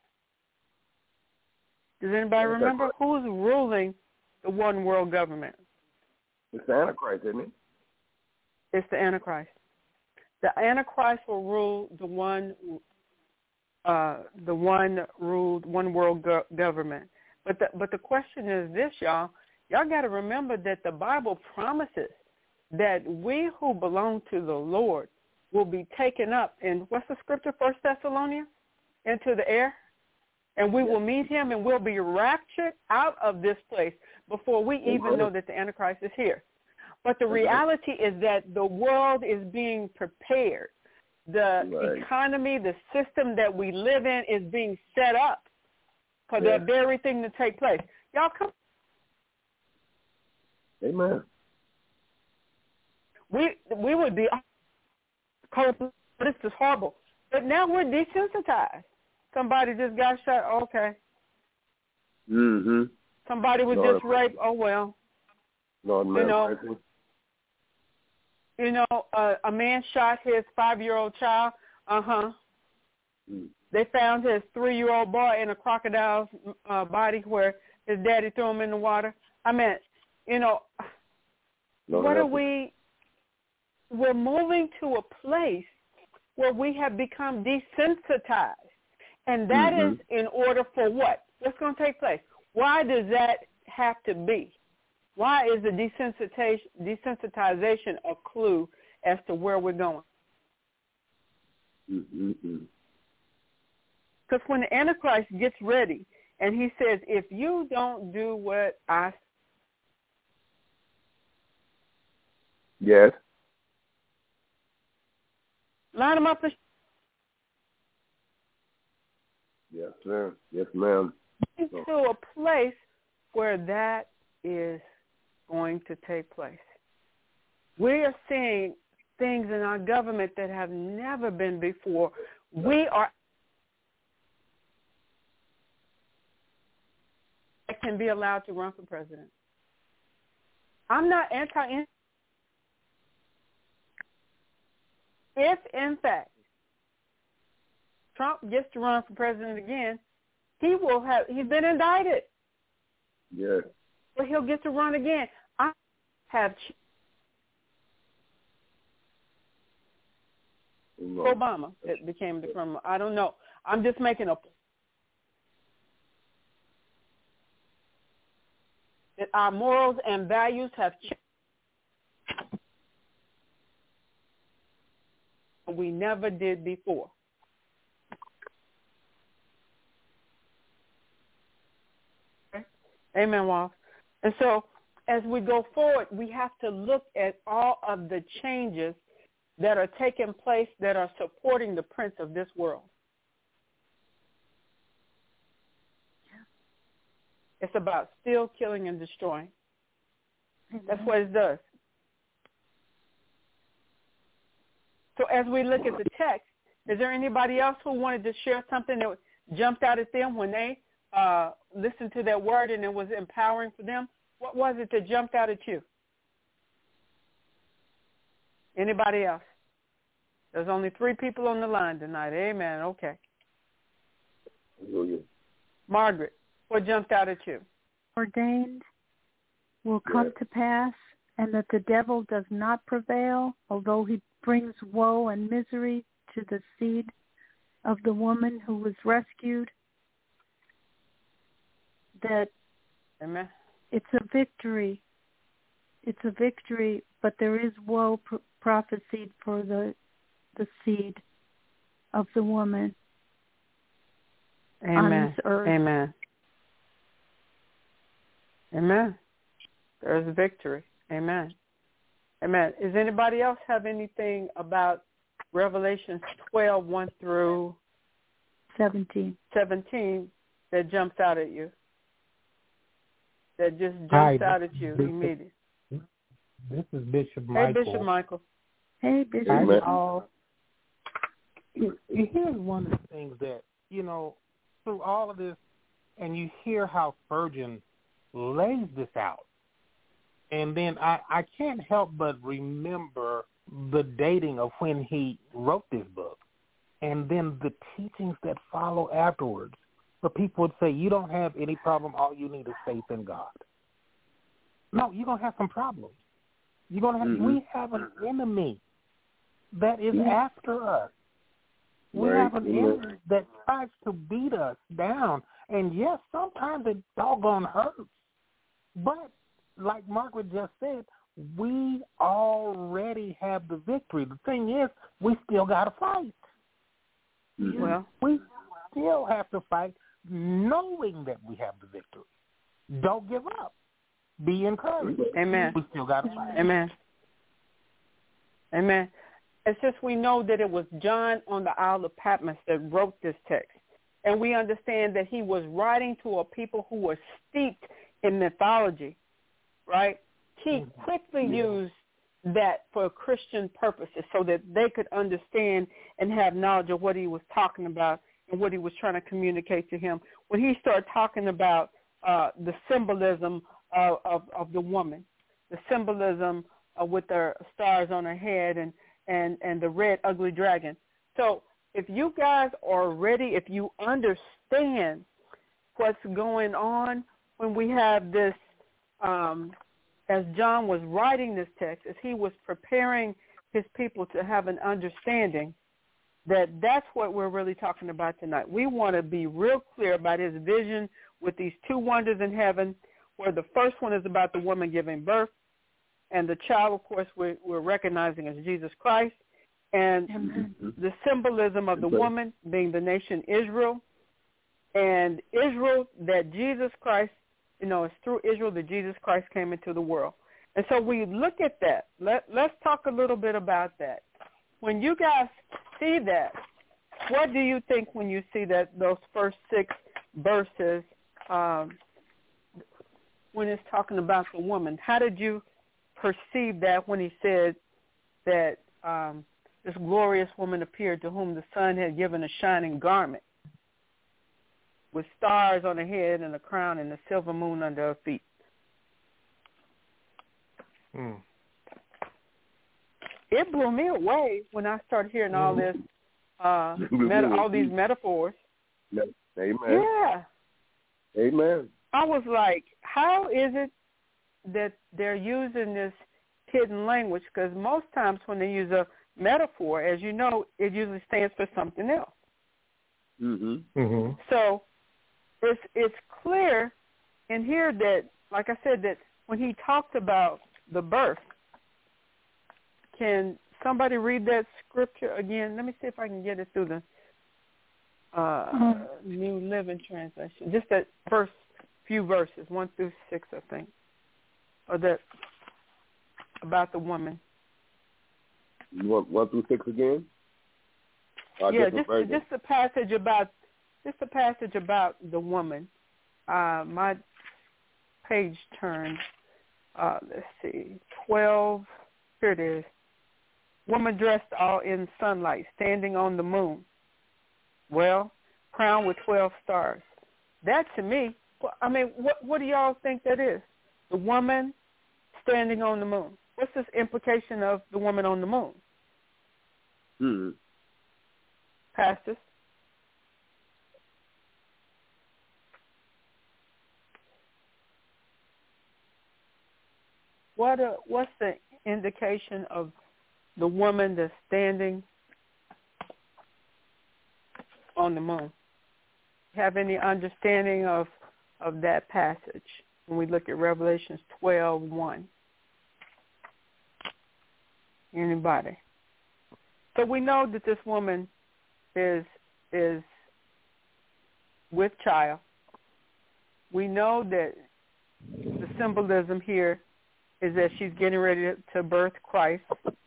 Does anybody That's remember right. who's ruling the one world government? It's the Antichrist, isn't it? It's the Antichrist. The Antichrist will rule the one, uh, the one ruled one world go- government. But the but the question is this, y'all. Y'all got to remember that the Bible promises that we who belong to the Lord will be taken up in what's the scripture? First Thessalonians, into the air, and we yes. will meet Him, and we'll be raptured out of this place before we even know that the Antichrist is here. But the reality is that the world is being prepared. The right. economy, the system that we live in is being set up for yeah. that very thing to take place. Y'all come. Amen. We we would be, this is horrible. But now we're desensitized. Somebody just got shot. Okay. Mm-hmm. Somebody was Lord just raped. Oh, well. Lord, you know, You know, uh, a man shot his five-year-old child. Uh-huh. Mm. They found his three-year-old boy in a crocodile's uh, body where his daddy threw him in the water. I mean, you know, Lord what are me. we – we're moving to a place where we have become desensitized. And that mm-hmm. is in order for what? What's going to take place? Why does that have to be? Why is the desensitization, desensitization a clue as to where we're going? Because mm-hmm. when the Antichrist gets ready and he says, if you don't do what I Yes. line them up. Yes, sir. Yes, ma'am. To a place where that is going to take place. We are seeing things in our government that have never been before. We are that can be allowed to run for president. I'm not anti. If in fact Trump gets to run for president again, he will have. He's been indicted. Yes. But he'll get to run again. I have no. Obama. It became the criminal. I don't know. I'm just making a that our morals and values have changed. We never did before. Okay. Amen, Walsh. And so as we go forward, we have to look at all of the changes that are taking place that are supporting the prince of this world. It's about steal, killing, and destroying. Mm-hmm. That's what it does. So as we look at the text, is there anybody else who wanted to share something that jumped out at them when they uh, listened to that word and it was empowering for them? What was it that jumped out at you? Anybody else? There's only three people on the line tonight. Amen. Okay. Hallelujah. Margaret, what jumped out at you? Ordained will come Yes. to pass, and that the devil does not prevail, although he brings woe and misery to the seed of the woman who was rescued, that Amen. it's a victory. It's a victory, but there is woe pro- prophesied for the the seed of the woman on Amen. this earth. Amen. Amen. There's victory. Amen. Amen. Does anybody else have anything about Revelation twelve, one through seventeen. seventeen that jumps out at you? That just jumps Hi, out at you Bishop, immediately. This is Bishop Hey, Michael. Bishop Michael. Hey, Bishop. I, Amen. uh, here's one of the things that, you know, through all of this, and you hear how Spurgeon lays this out. And then I, I can't help but remember the dating of when he wrote this book, and then the teachings that follow afterwards, where people would say, you don't have any problem, all you need is faith in God. No, you're going to have some problems. You're going to have, Mm-hmm. we have an enemy that is Yeah. after us. We Right. have an enemy that tries to beat us down. And yes, sometimes it doggone hurts. But like Margaret just said, we already have the victory. The thing is, we still got to fight. Mm-hmm. Well, We still have to fight knowing that we have the victory. Don't give up. Be encouraged. amen. We still got to fight. Amen. Amen. It's just we know that it was John on the Isle of Patmos that wrote this text. And we understand that he was writing to a people who were steeped in mythology, right? He quickly Yeah. used that for Christian purposes so that they could understand and have knowledge of what he was talking about and what he was trying to communicate to him. When he started talking about uh, the symbolism of, of, of the woman, the symbolism uh, with the stars on her head and, and, and the red ugly dragon. So if you guys are ready, if you understand what's going on when we have this, um, as John was writing this text, as he was preparing his people to have an understanding, that that's what we're really talking about tonight. We want to be real clear about his vision with these two wonders in heaven, where the first one is about the woman giving birth, and the child, of course, we're, we're recognizing as Jesus Christ, and Amen. the symbolism of the woman being the nation Israel, and Israel that Jesus Christ, you know, it's through Israel that Jesus Christ came into the world. And so we look at that. Let, let's talk a little bit about that. When you guys see that, what do you think when you see that those first six verses, um, when it's talking about the woman? How did you perceive that when he said that um, this glorious woman appeared to whom the sun had given a shining garment with stars on her head and a crown and a silver moon under her feet? Hmm. It blew me away when I started hearing all this, uh, meta- all these metaphors. Amen. Yeah. Amen. I was like, how is it that they're using this hidden language? Because most times when they use a metaphor, as you know, it usually stands for something else. Mm-hmm. Mm-hmm. So it's it's clear in here that, like I said, that when he talked about the birth, can somebody read that scripture again? Let me see if I can get it through the uh, Mhm. New Living Translation. Just that first few verses, one through six, I think, or that about the woman. You want one through six again? Or yeah, different just versions? just a passage about just a passage about the woman. Uh, my page turned. Uh, let's see, twelve. Here it is. Woman dressed all in sunlight, standing on the moon. Well, crowned with twelve stars. That to me, well, I mean, what what do y'all think that is? The woman standing on the moon. What's this implication of the woman on the moon? Hmm. Pastors? what a, what's the indication of the woman that's standing on the moon? Have any understanding of of that passage when we look at Revelations twelve one? Anybody? So we know that this woman is is with child. We know that the symbolism here is that she's getting ready to birth Christ,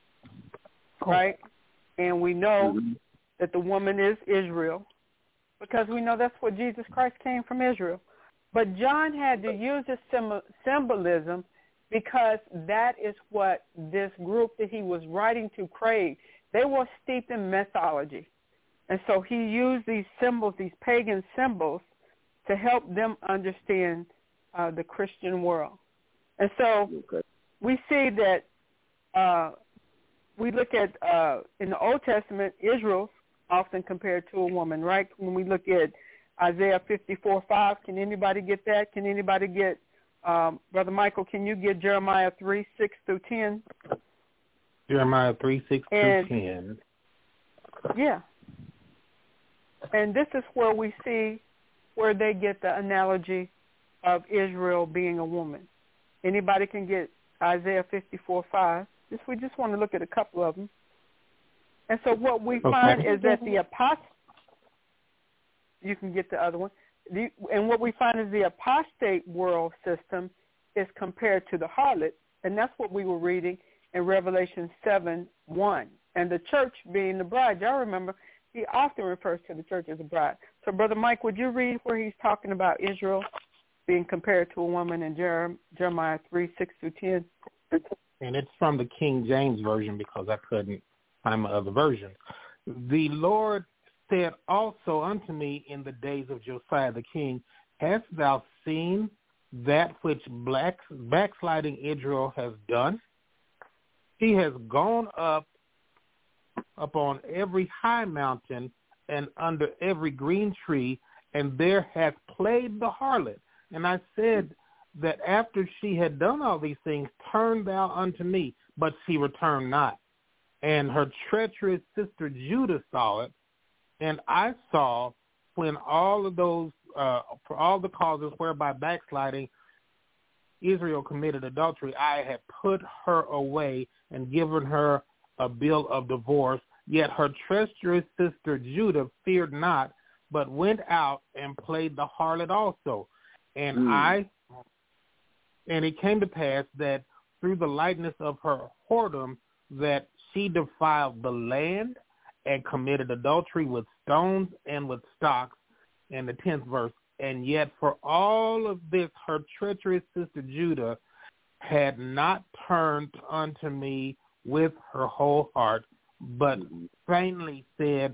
right? And we know that the woman is Israel, because we know that's where Jesus Christ came from, Israel. But John had to use this symbolism because that is what this group that he was writing to craved. They were steeped in mythology. And so he used these symbols, these pagan symbols, to help them understand uh, the Christian world. And so okay. we see that uh, we look at, uh, in the Old Testament, Israel often compared to a woman, right? When we look at Isaiah fifty-four five, can anybody get that? Can anybody get, um, Brother Michael, can you get Jeremiah three six through ten? Jeremiah three six through ten. Yeah. And this is where we see where they get the analogy of Israel being a woman. Anybody can get Isaiah fifty-four five. Just, we just want to look at a couple of them. And so what we okay. find is that the apostate, you can get the other one, the, and what we find is the apostate world system is compared to the harlot, and that's what we were reading in Revelation seven one. And the church being the bride, y'all remember, he often refers to the church as a bride. So, Brother Mike, would you read where he's talking about Israel being compared to a woman in Jer- Jeremiah three six through ten? And it's from the King James Version because I couldn't find my other version. The Lord said also unto me in the days of Josiah the king, hast thou seen that which black, backsliding Israel has done? He has gone up upon every high mountain and under every green tree, and there hath played the harlot. And I said that after she had done all these things, turn thou unto me, but she returned not. And her treacherous sister Judah saw it, and I saw when all of those, uh, for all the causes whereby backsliding Israel committed adultery, I had put her away and given her a bill of divorce. Yet her treacherous sister Judah feared not, but went out and played the harlot also. And mm. I, and it came to pass that through the likeness of her whoredom, that she defiled the land and committed adultery with stones and with stocks. In the tenth verse, and yet for all of this, her treacherous sister Judah had not turned unto me with her whole heart, but faintly said,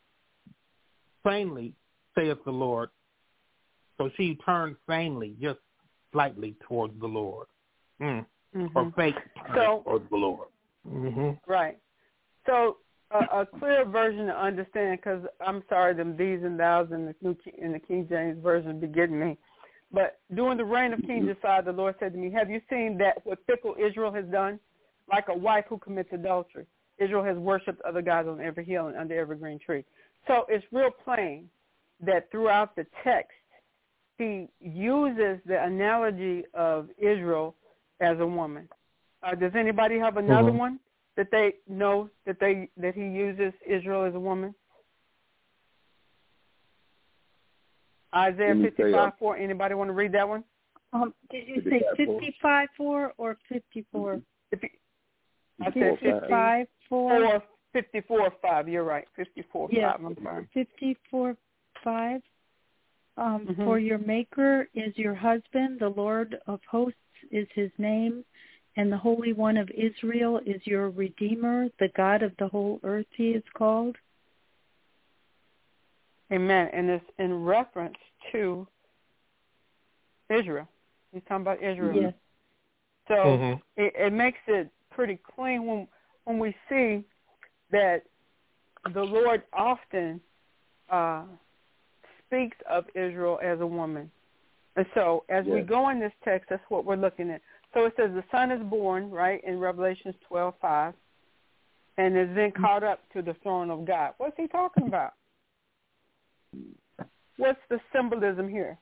faintly saith the Lord. So she turned faintly, just slightly towards the Lord. Mm. Mm-hmm. Or fake so, towards the Lord. Mm-hmm. Right. So a, a clear version to understand, because I'm sorry, them these and thous in the, New, in the King James Version be getting me. But during the reign of King Josiah, the Lord said to me, have you seen that what fickle Israel has done? Like a wife who commits adultery. Israel has worshipped other gods on every hill and under every green tree. So it's real plain that throughout the text, he uses the analogy of Israel as a woman. Uh, does anybody have another mm-hmm. one that they know that they that he uses Israel as a woman? Isaiah fifty-five four. Anybody want to read that one? Um, did you say fifty-five four or fifty-four? I said fifty-five four. fifty-four five. You're right. fifty-four yeah. five. I'm sorry. fifty-four five. Um, mm-hmm. For your Maker is your husband, the Lord of hosts is his name, and the Holy One of Israel is your Redeemer, the God of the whole earth he is called. Amen. And it's in reference to Israel. He's talking about Israel. Yes. So mm-hmm. it, it makes it pretty clean when when we see that the Lord often uh, speaks of Israel as a woman. And so as yes. we go in this text, that's what we're looking at. So it says the Son is born, right, in Revelations twelve five, and is then caught up to the throne of God. What's he talking about? What's the symbolism here?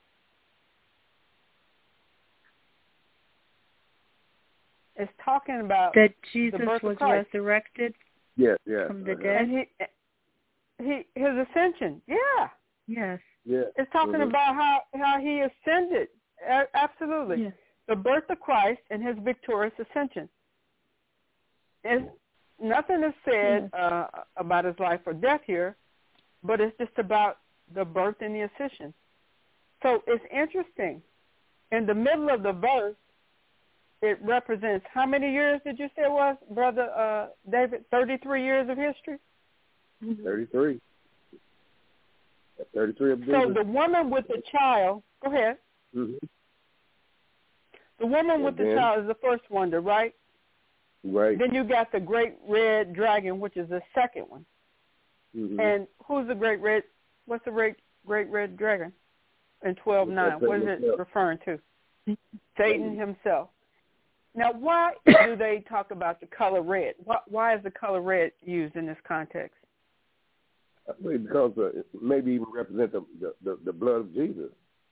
It's talking about that Jesus the birth was of Christ. resurrected Yes, yes. from the uh-huh. dead. And he, he, his ascension. Yeah. Yes. Yeah. It's talking mm-hmm. about how, how he ascended. A- absolutely. Yes. The birth of Christ and his victorious ascension. It's, nothing is said yes. uh, about his life or death here, but it's just about the birth and the ascension. So it's interesting. In the middle of the verse, it represents how many years did you say it was, Brother uh, David? thirty-three years of history? thirty-three. thirty-three of So the woman with the child, go ahead. Mm-hmm. The woman and with then, the child is the first wonder, right? Right. Then you got the great red dragon, which is the second one. Mm-hmm. And who's the great red, what's the great, great red dragon in twelve nine? What is it himself. referring to? Satan himself. Now, why do they talk about the color red? Why, why is the color red used in this context? I believe because uh, it maybe even represent the, the, the, the blood of Jesus.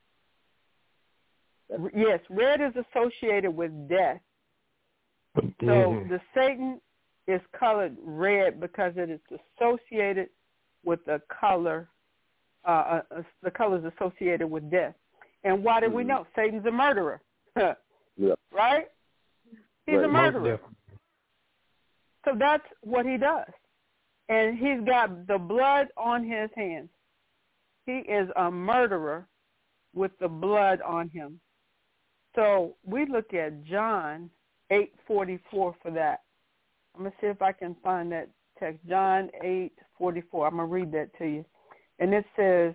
That's Yes, red is associated with death. So Mm-hmm. the Satan is colored red because it is associated with the color, uh, uh, the colors associated with death. And why do we know? Satan's a murderer, yeah. right? He's Right. a murderer. So that's what he does. And he's got the blood on his hands. He is a murderer with the blood on him. So we look at John eight forty-four for that. I'm going to see if I can find that text. John eight forty-four. I'm going to read that to you. And it says,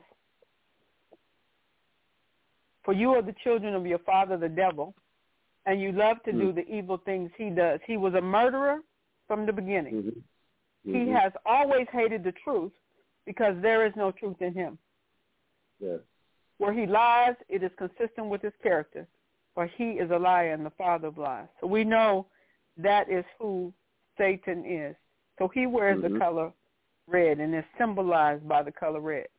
"For you are the children of your father, the devil, and you love to do the evil things he does. He was a murderer from the beginning. Mm-hmm. He Mm-hmm. has always hated the truth because there is no truth in him. Yes. Where he lies, it is consistent with his character, for he is a liar and the father of lies." So we know that is who Satan is. So he wears mm-hmm. the color red and is symbolized by the color red.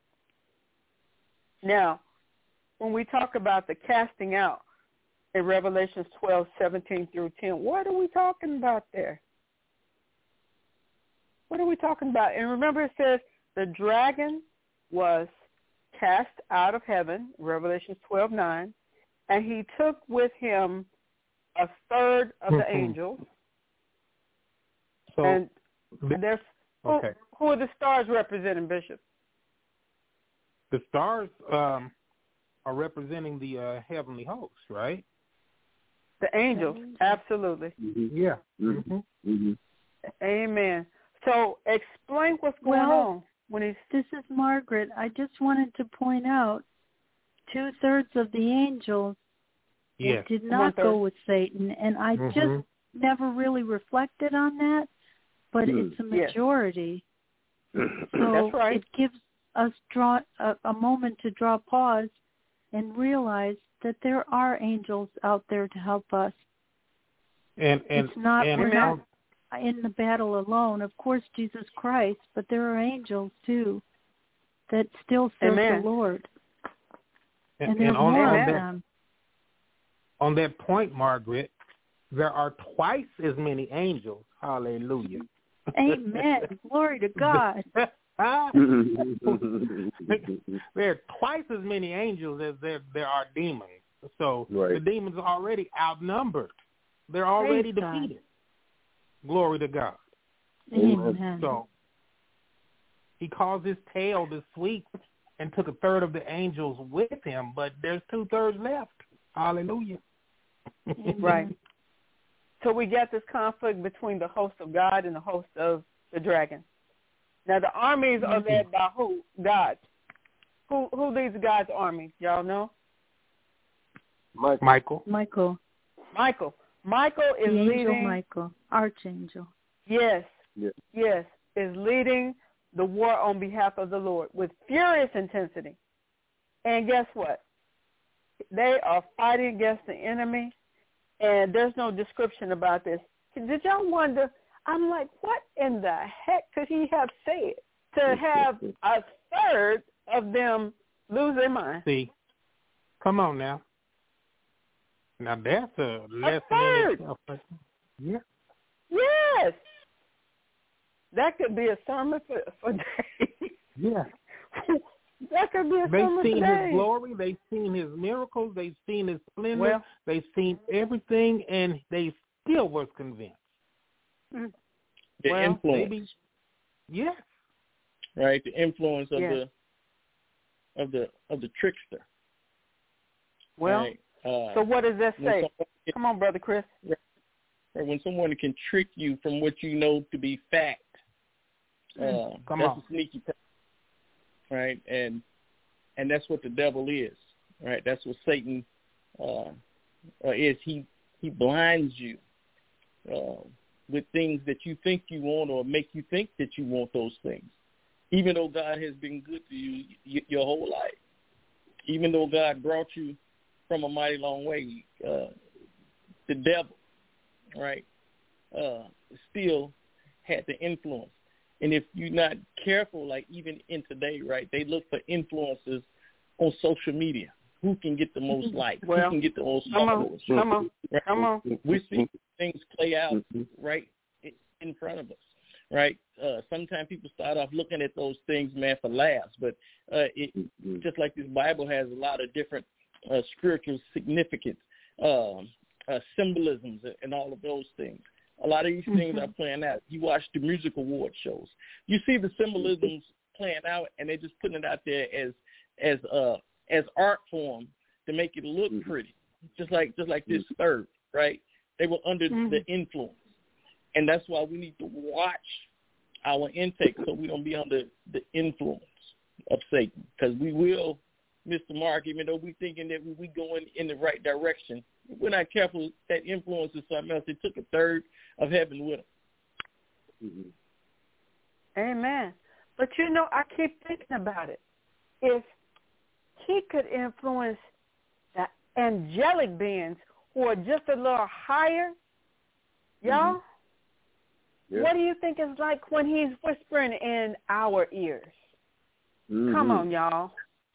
Now, when we talk about the casting out in Revelations twelve, seventeen through ten, what are we talking about there? What are we talking about? And remember it says the dragon was cast out of heaven, Revelations twelve nine, and he took with him a third of the angels. So, and there's who, okay. who are the stars representing, Bishop? The stars um, are representing the uh, heavenly host, right? The angels, absolutely. Mm-hmm. Yeah. Mm-hmm. Mm-hmm. Amen. So explain what's going Well, on when he's. This is Margaret. I just wanted to point out two-thirds of the angels Yes. did not go with Satan, and I mm-hmm. just never really reflected on that, but Mm. it's a majority. Yes. So That's right. it gives us draw a, a moment to draw pause and realize that there are angels out there to help us. And and it's not and, we're not in the battle alone. Of course, Jesus Christ, but there are angels too that still serve Amen. the Lord, and, and there's and on, more on of that, them. On that point, Margaret, there are twice as many angels. Hallelujah. Amen. Glory to God. There are twice as many angels as there there are demons. So right. the demons are already outnumbered. They're already Praise defeated. God. Glory to God. Amen. So he caused his tail to sweep and took a third of the angels with him, but there's two thirds left. Hallelujah. Right. So we got this conflict between the host of God and the host of the dragon. Now the armies are led by who? God. Who who leads God's army? Y'all know? Michael. Michael. Michael. Michael. Michael is the angel leading. Michael, archangel. Yes. Yes. Yes. Is leading the war on behalf of the Lord with furious intensity. And guess what? they are fighting against the enemy, and there's no description about this. Did y'all wonder? I'm like, what in the heck could he have said to have a third of them lose their mind? See, come on now. Now that's a lesson third. in itself. Yeah. Yes. That could be a sermon for, for days. Yeah. That could be a They've sermon seen for days. his glory. They've seen his miracles. They've seen his splendor. Well, they've seen everything, and they still was convinced. Mm. The well, influence. Maybe, yes. Right? The influence of yeah. the of the of the trickster. Well, right? uh, so what does that say? Can, Come on, Brother Chris. Or when someone can trick you from what you know to be fact, uh, Come that's on. a sneaky person, right? And and that's what the devil is, right? That's what Satan uh, uh, is. He he blinds you uh, with things that you think you want, or make you think that you want those things, even though God has been good to you y- your whole life. Even though God brought you from a mighty long way, uh, the devil, right, uh, still had the influence. And if you're not careful, like even in today, right, they look for influencers on social media. Who can get the most likes? Well, Who can get the most come followers? on, come on, right? come on. We see things play out right in front of us, right? Uh, sometimes people start off looking at those things, man, for laughs, but uh, it, just like this Bible has a lot of different uh, spiritual significance, um, uh, symbolisms, and all of those things. A lot of these mm-hmm. things are playing out. You watch the music award shows. You see the symbolisms playing out, and they're just putting it out there as as uh, as art form to make it look mm-hmm. pretty. Just like just like this mm-hmm. third, right? They were under mm-hmm. the influence, and that's why we need to watch our intake so we don't be under the influence of Satan, because we will miss the mark, even though we're thinking that we're going in the right direction. If we're not careful, that influence is something else. They took a third of heaven with them. Mm-hmm. Amen. But, you know, I keep thinking about it. If he could influence the angelic beings who are just a little higher, y'all, mm-hmm. yeah. what do you think it's like when he's whispering in our ears? Mm-hmm. Come on, y'all.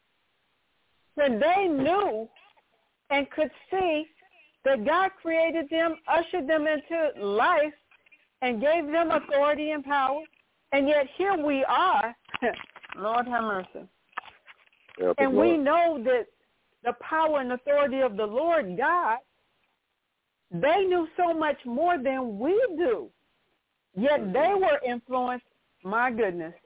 When they knew and could see that God created them, ushered them into life, and gave them authority and power, and yet here we are, Lord have mercy. Yeah, and we know that the power and authority of the Lord God, they knew so much more than we do, yet they were influenced. My goodness.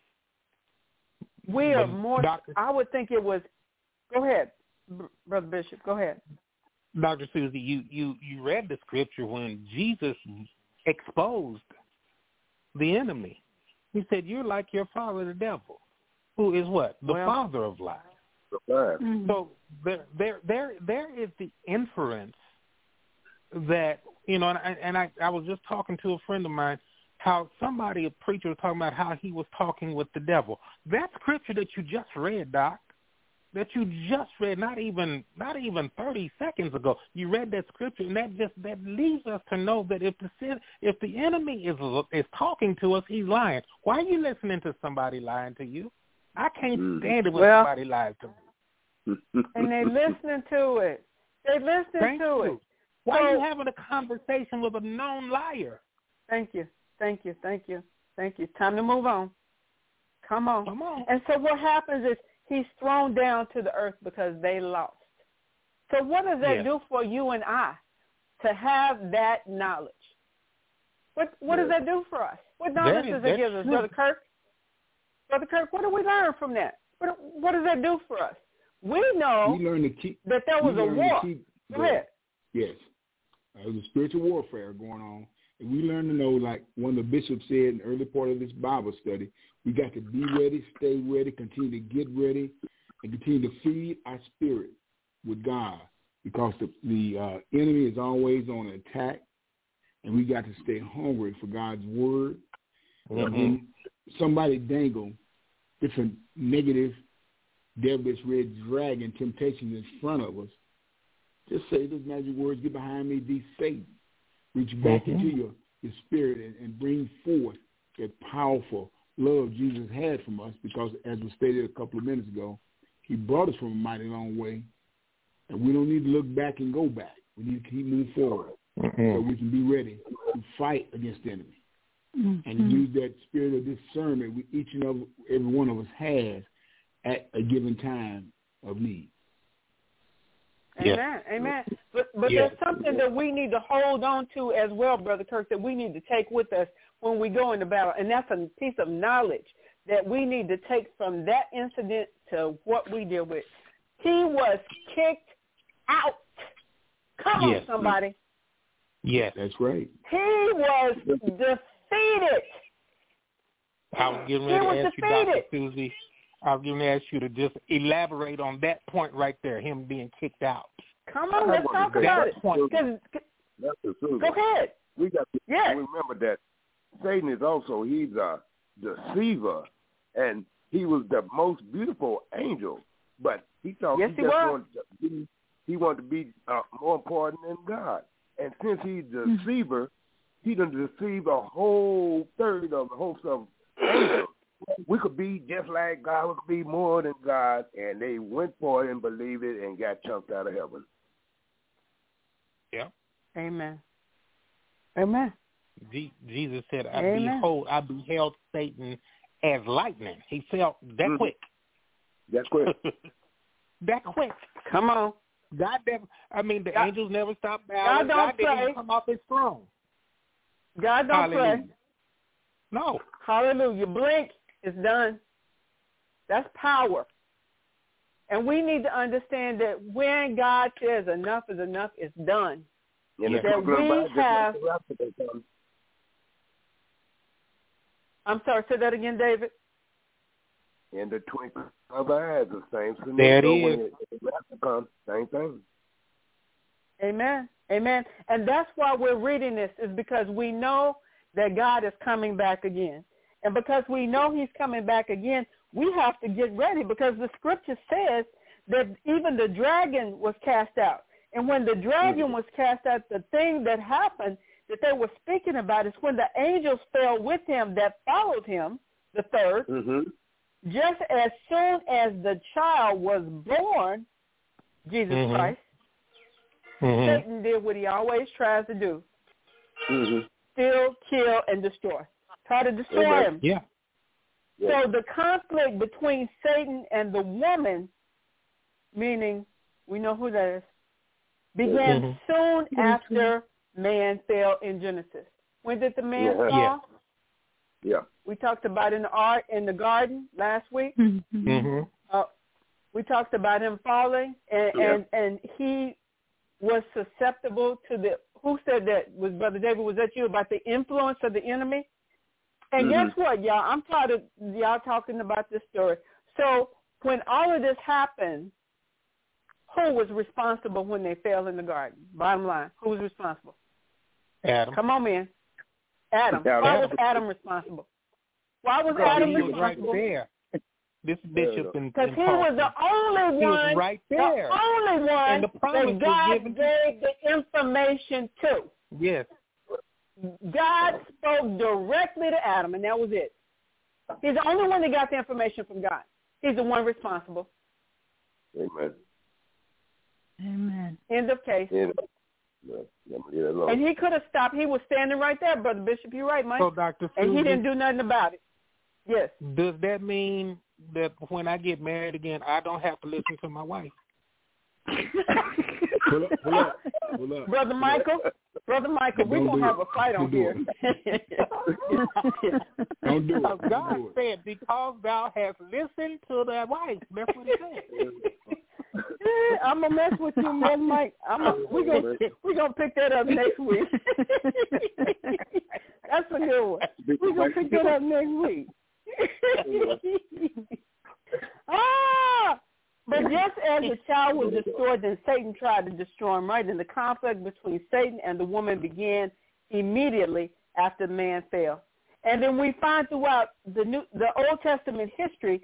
We are more, Doctor, I would think it was, go ahead, Brother Bishop, go ahead. Doctor Susie, you, you, you read the scripture when Jesus exposed the enemy. He said, you're like your father, the devil, who is what? The well, father of lies. Mm-hmm. So there, there, there, there is the inference that, you know, and I, and I, I was just talking to a friend of mine, how somebody, a preacher, was talking about how he was talking with the devil. That scripture that you just read, Doc, that you just read, not even not even thirty seconds ago, you read that scripture, and that just that leads us to know that if the sin, if the enemy is is talking to us, he's lying. Why are you listening to somebody lying to you? I can't stand it when well, somebody lies to me. And they're listening to it. They're listening Thank to you. it. Why so, are you having a conversation with a known liar? Thank you. Thank you. Thank you. Thank you. Time to move on. Come on. Come on. And so what happens is he's thrown down to the earth because they lost. So what does that yes. do for you and I to have that knowledge? What what yes. does that do for us? What knowledge that, does it give us, true. Brother Kirk? Brother Kirk, what do we learn from that? What, what does that do for us? We know we learn to keep, that there was a war. Keep, Go ahead. Yes. There was a spiritual warfare going on. And we learn to know, like one of the bishops said in the early part of this Bible study, we got to be ready, stay ready, continue to get ready, and continue to feed our spirit with God, because the, the uh, enemy is always on attack, and we got to stay hungry for God's word. Mm-hmm. And somebody dangle different negative devilish red dragon temptations in front of us, just say those magic words, get behind me, be Satan. Reach back mm-hmm. into your, your spirit and, and bring forth that powerful love Jesus had from us, because as was stated a couple of minutes ago, he brought us from a mighty long way, and we don't need to look back and go back. We need to keep moving forward mm-hmm. so we can be ready to fight against the enemy mm-hmm. and use that spirit of discernment we, each and every, every one of us has at a given time of need. Amen. Yeah. Amen. But but yeah. there's something that we need to hold on to as well, Brother Kirk, that we need to take with us when we go into battle, and that's a piece of knowledge that we need to take from that incident to what we deal with. He was kicked out. Come yes. on, somebody. Yes, that's right. He was defeated. I was getting ready to ask you, Doctor Susie. I was going to ask you to just elaborate on that point right there, him being kicked out. Come on, let's talk about it. Go ahead. We got to yes. remember that Satan is also, he's a deceiver, and he was the most beautiful angel, but he thought yes, he, he just was. wanted to be, he wanted to be uh, more important than God. And since he's a deceiver, he done deceived a whole third of the host of angels. We could be just like God. We could be more than God. And they went for it and believed it and got chunked out of heaven. Yeah. Amen. Amen. G- Jesus said, I Amen. behold, I beheld Satan as lightning. He felt that mm-hmm. quick. That quick. that quick. Come on. God never, I mean, the God, angels never stopped bowing. God, don't God didn't pray. even come off his throne. God don't Hallelujah. pray. No. Hallelujah. Blink. It's done. That's power. And we need to understand that when God says enough is enough, it's done. And that we have... I'm sorry, say that again, David. In the twinkling of our eyes, the same scenario. There it is. When the rapture comes, same thing. Amen. Amen. And that's why we're reading this, is because we know that God is coming back again. And because we know he's coming back again, we have to get ready, because the scripture says that even the dragon was cast out. And when the dragon was cast out, the thing that happened that they were speaking about is when the angels fell with him that followed him, the third, mm-hmm. just as soon as the child was born, Jesus mm-hmm. Christ, mm-hmm. Satan did what he always tries to do. Mm-hmm. Steal, kill, and destroy. Try to destroy Amen. him. Yeah. yeah. So the conflict between Satan and the woman, meaning we know who that is, began mm-hmm. soon after man fell in Genesis. When did the man yeah. fall? Yeah. yeah. We talked about in the art in the garden last week. Mm-hmm. Uh, we talked about him falling, and, yeah. and and he was susceptible to the. Who said that? Was Brother David? Was that you, about the influence of the enemy? And mm-hmm. guess what, y'all? I'm tired of y'all talking about this story. So when all of this happened, who was responsible when they fell in the garden? Bottom line, who was responsible? Adam. Come on, man. Adam. Adam. Why was Adam responsible? Why was because Adam he was responsible? Right there. This bishop in Because he was the only he one, was right there. the only one and the that God given gave the information to. Yes. God spoke directly to Adam, and that was it. He's the only one that got the information from God. He's the one responsible. Amen. Amen. End of case. Yeah. Yeah, and he could have stopped. He was standing right there, Brother Bishop. You're right, Mike. So, Doctor And Susan, he didn't do nothing about it. Yes. Does that mean that when I get married again, I don't have to listen to my wife? pull up, pull up, pull up. Brother Michael, Brother Michael, we're going to have a fight on here. Don't do it. God Don't do said, because thou hast listened to thy wife. That's what he said. I'm gonna mess with you, Brother Mike. I'm a, we're gonna we're gonna pick that up next week. That's a good one. We're gonna pick that up next week. ah, but just as the child was destroyed, then Satan tried to destroy him. Right, and the conflict between Satan and the woman began immediately after man fell. And then we find throughout the new the Old Testament history,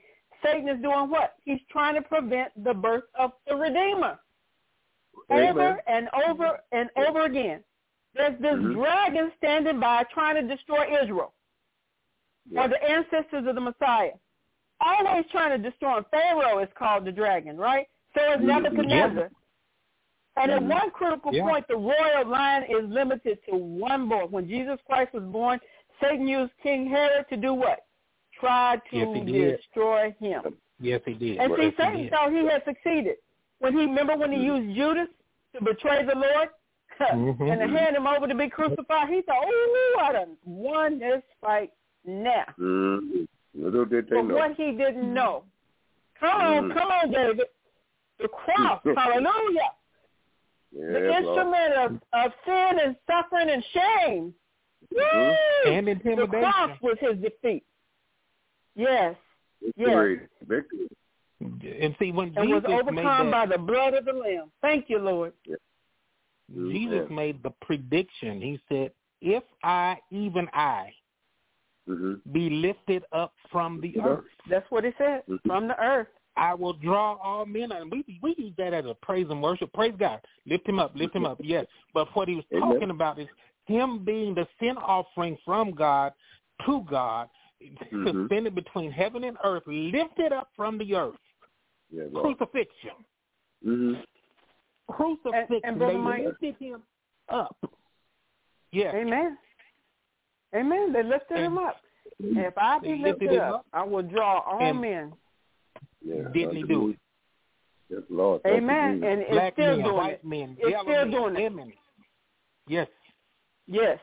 Satan is doing what? He's trying to prevent the birth of the Redeemer. Amen. Over and over and over again. There's this mm-hmm. dragon standing by trying to destroy Israel, yeah. or the ancestors of the Messiah. Always trying to destroy him. Pharaoh is called the dragon, right? So is Nebuchadnezzar. Yeah. And at one critical yeah. point, the royal line is limited to one boy. When Jesus Christ was born, Satan used King Herod to do what? Try to yes, destroy him. Yes, he did. And see, yes, Satan he thought he had succeeded. When he remember when he used Judas to betray the Lord mm-hmm. and to hand him over to be crucified, he thought, "Oh, I done won this fight now." Mm-hmm. Little did they but know. what he didn't know, come on, mm-hmm. come on, David, the cross, hallelujah. Yes, the instrument of, of sin and suffering and shame. Mm-hmm. And intimidation. The cross was his defeat. Yes. Victory. Yes. Victory. And see, when and Jesus was overcome made by that, the blood of the Lamb. Thank you, Lord. Yeah. Jesus mm-hmm. made the prediction. He said, if I, even I, mm-hmm. be lifted up from the yeah. earth. That's what he said, mm-hmm. from the earth. I will draw all men. And we we use that as a praise and worship. Praise God. Lift him up. Lift him up. Yes. But what he was Amen. talking about is him being the sin offering from God to God, mm-hmm. suspended between heaven and earth, lifted up from the earth. Yeah, Crucifixion. Mm-hmm. Crucifixion. And, and they Mike, lifted him up. Yes. Amen. Amen. They lifted and him up. And if I be lifted, lifted up, up, I will draw all and, men. Yeah, didn't he do it? Yes, Lord. Amen. And it's Black still men, doing white it. men, it's yellow still men, doing women. it. Yes. Yes.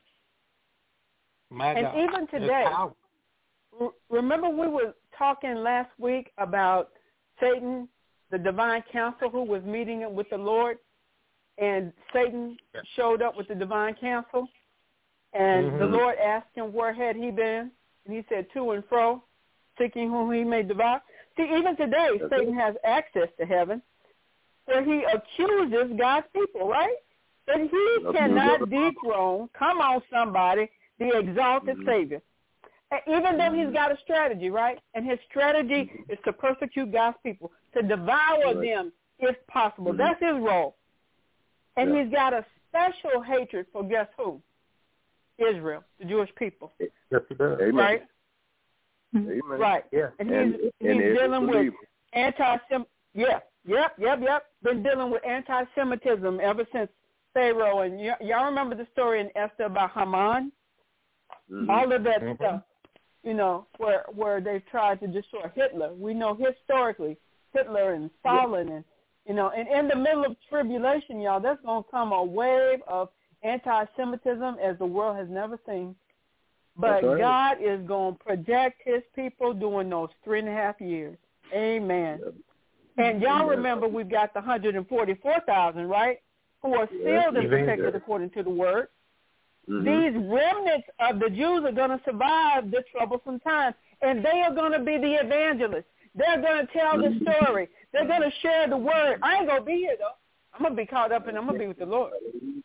My and God. even today, re- remember we were talking last week about Satan, the divine counsel who was meeting with the Lord, and Satan yes. showed up with the divine counsel, and mm-hmm. the Lord asked him where had he been, and he said to and fro, seeking whom he may devour. See, even today, That's Satan it. has access to heaven, where he accuses God's people, right? But he That's cannot dethrone, come on somebody, the exalted mm-hmm. Savior. And even though he's got a strategy, right? And his strategy mm-hmm. is to persecute God's people, to devour right. them if possible. Mm-hmm. That's his role. And yeah. he's got a special hatred for guess who? Israel, the Jewish people. Yes, he does. Amen. Right? Amen. Right. Yeah. And he's, and, he's and dealing with believer. anti-Sem. Yeah. Yep. Yep. Yep. Been dealing with anti-Semitism ever since Pharaoh. And y- y'all remember the story in Esther about Haman? Mm-hmm. All of that mm-hmm. stuff. You know, where where they tried to destroy Hitler. We know historically Hitler and Stalin yeah. and you know, and in the middle of tribulation, y'all, there's gonna come a wave of anti-Semitism as the world has never seen. But right. God is going to protect his people during those three and a half years. Amen. Yep. And y'all yep. remember we've got the one hundred forty-four thousand, right, who are sealed and protected according to the word. Mm-hmm. These remnants of the Jews are going to survive this troublesome time, and they are going to be the evangelists. They're going to tell the story. They're going to share the word. I ain't going to be here, though. I'm going to be caught up, and I'm going to be with the Lord.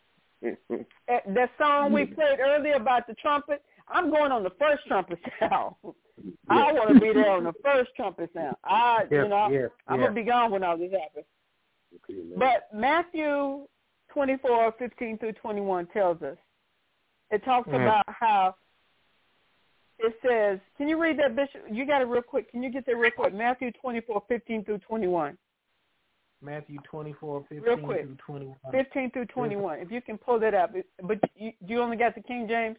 That song we played earlier about the trumpet, I'm going on the first trumpet sound. I want to be there on the first trumpet sound. I, yes, you know, yes, I'm yes. going to be gone when all this happens. But Matthew twenty-four, fifteen through twenty-one tells us, it talks mm. about how it says, can you read that, Bishop? You got it real quick. Can you get that real quick? Matthew twenty-four, fifteen through twenty-one. Matthew twenty-four, fifteen real quick. through twenty-one. fifteen through twenty-one. If you can pull that up. But you, you only got the King James?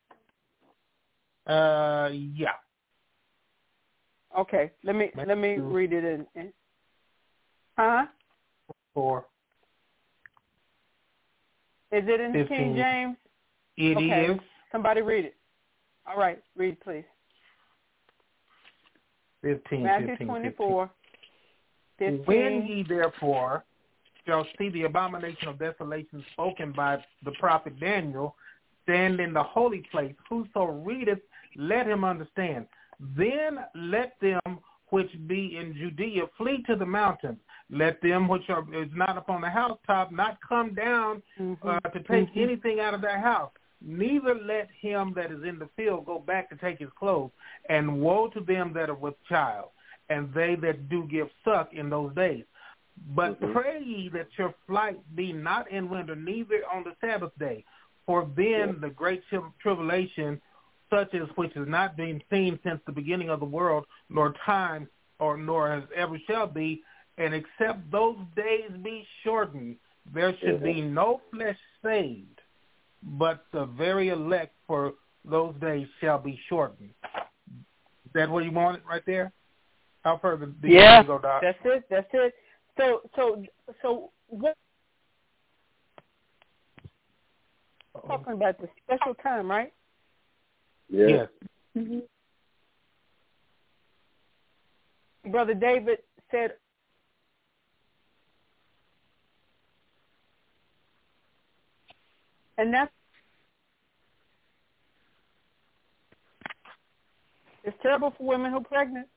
Uh, yeah. Okay. Let me Matthew. let me read it in. in huh? Four. Is it in the King James? It okay. is. Somebody read it. All right. Read, please. Fifteen. Matthew fifteen, twenty-four. fifteen. When ye therefore shall see the abomination of desolation spoken by the prophet Daniel stand in the holy place, whoso readeth, let him understand. Then let them which be in Judea flee to the mountains. Let them which are is not upon the housetop not come down mm-hmm. uh, to take mm-hmm. anything out of their house. Neither let him that is in the field go back to take his clothes. And woe to them that are with child, and they that do give suck in those days. But mm-hmm. pray ye that your flight be not in winter, neither on the Sabbath day. For then yeah. the great tri- tribulation, such as which has not been seen since the beginning of the world, nor time, or nor has ever shall be, and except those days be shortened, there should mm-hmm. be no flesh saved, but the very elect for those days shall be shortened. Is that what you wanted right there? How further do you yeah, go, Doc? that's it. That's it. So, so, so, what? Uh-oh. Talking about the special time, right? Yeah. Yes. Mm-hmm. Brother David said, and that's it's terrible for women who are pregnant.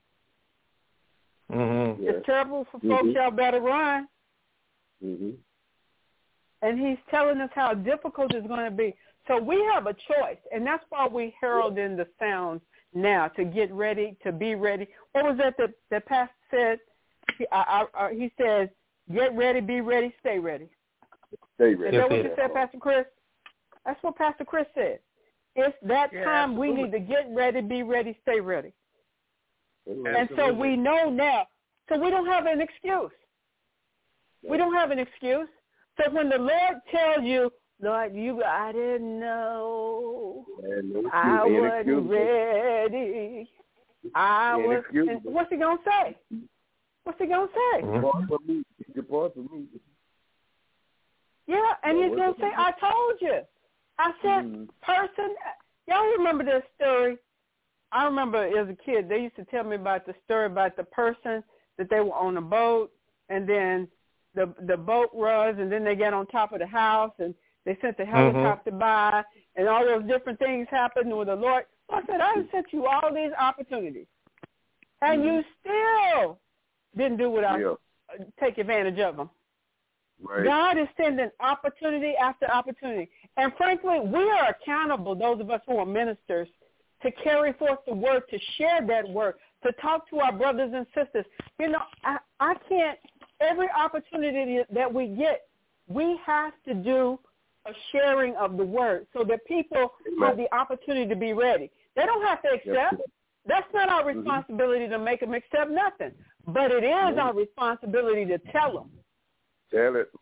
Mm-hmm. It's terrible for folks. Mm-hmm. Y'all better run. Mm-hmm. And he's telling us how difficult it's going to be. So we have a choice, and that's why we herald in the sound now to get ready, to be ready. What was that that, that Pastor said? He, I, I, he says, get ready, be ready, stay ready. Stay ready. Is that what you said, Pastor Chris? That's what Pastor Chris said. It's that yeah, time absolutely. we need to get ready, be ready, stay ready. Absolutely. And so we know now. So we don't have an excuse. We don't have an excuse. So when the Lord tells you, Lord, you, I didn't know, no I wasn't ready, I was, and what's he going to say? What's he going to say? Depart from me. Depart from me. Yeah, and he's going to say, I told you. I said, mm. person, y'all remember this story? I remember as a kid, they used to tell me about the story about the person that they were on a boat, and then the the boat rose, and then they got on top of the house, and they sent the helicopter mm-hmm. by, and all those different things happened with the Lord. So I said, I sent you all these opportunities, and mm-hmm. you still didn't do what I yeah. take advantage of them. Right. God is sending opportunity after opportunity. And frankly, we are accountable, those of us who are ministers, to carry forth the word, to share that word, to talk to our brothers and sisters. You know, I, I can't, every opportunity that we get, we have to do a sharing of the word so that people have the opportunity to be ready. They don't have to accept. That's not our responsibility to make them accept nothing. But it is our responsibility to tell them. Tell it.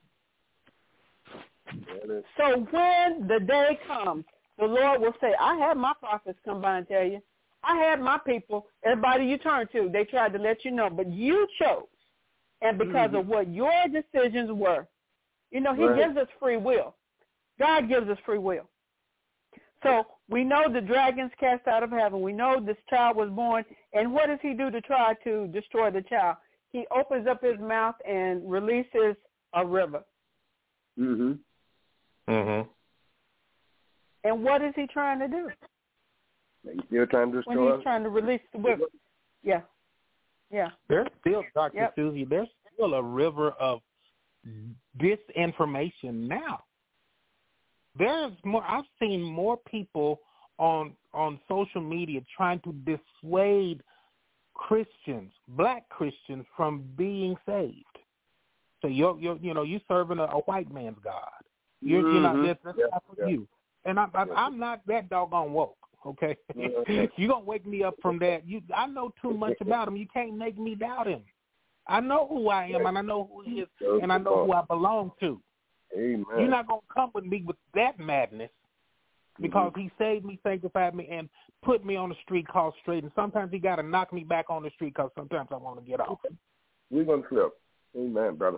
Tell it. So when the day comes, the Lord will say, I had my prophets come by and tell you. I had my people, everybody you turn to, they tried to let you know, but you chose. And because mm-hmm. of what your decisions were, you know, he right. gives us free will. God gives us free will. So we know the dragons cast out of heaven. We know this child was born. And what does he do to try to destroy the child? He opens up his mouth and releases a river. Mm-hmm. Mm-hmm. And what is he trying to do? He's still trying to destroy. When he's trying to release the river. Yeah. Yeah. There's still, Doctor Yep. Susie, there's still a river of disinformation now. There's more. I've seen more people on on social media trying to dissuade Christians, black Christians, from being saved. So you're, you're you know, you serving a, a white man's God. You're, mm-hmm. you're not that's, that's yeah, not for yeah. you. And I'm I'm, I'm not that doggone woke. Okay, yeah. You gonna wake me up from that? You, I know too much about him. You can't make me doubt him. I know who I am, and I know who he is, and I know who I belong to. Amen. You're not gonna come with me with that madness, because mm-hmm. he saved me, sanctified me, and put me on the street called straight. And sometimes he got to knock me back on the street because sometimes I want to get off. We're gonna flip. Amen, brother.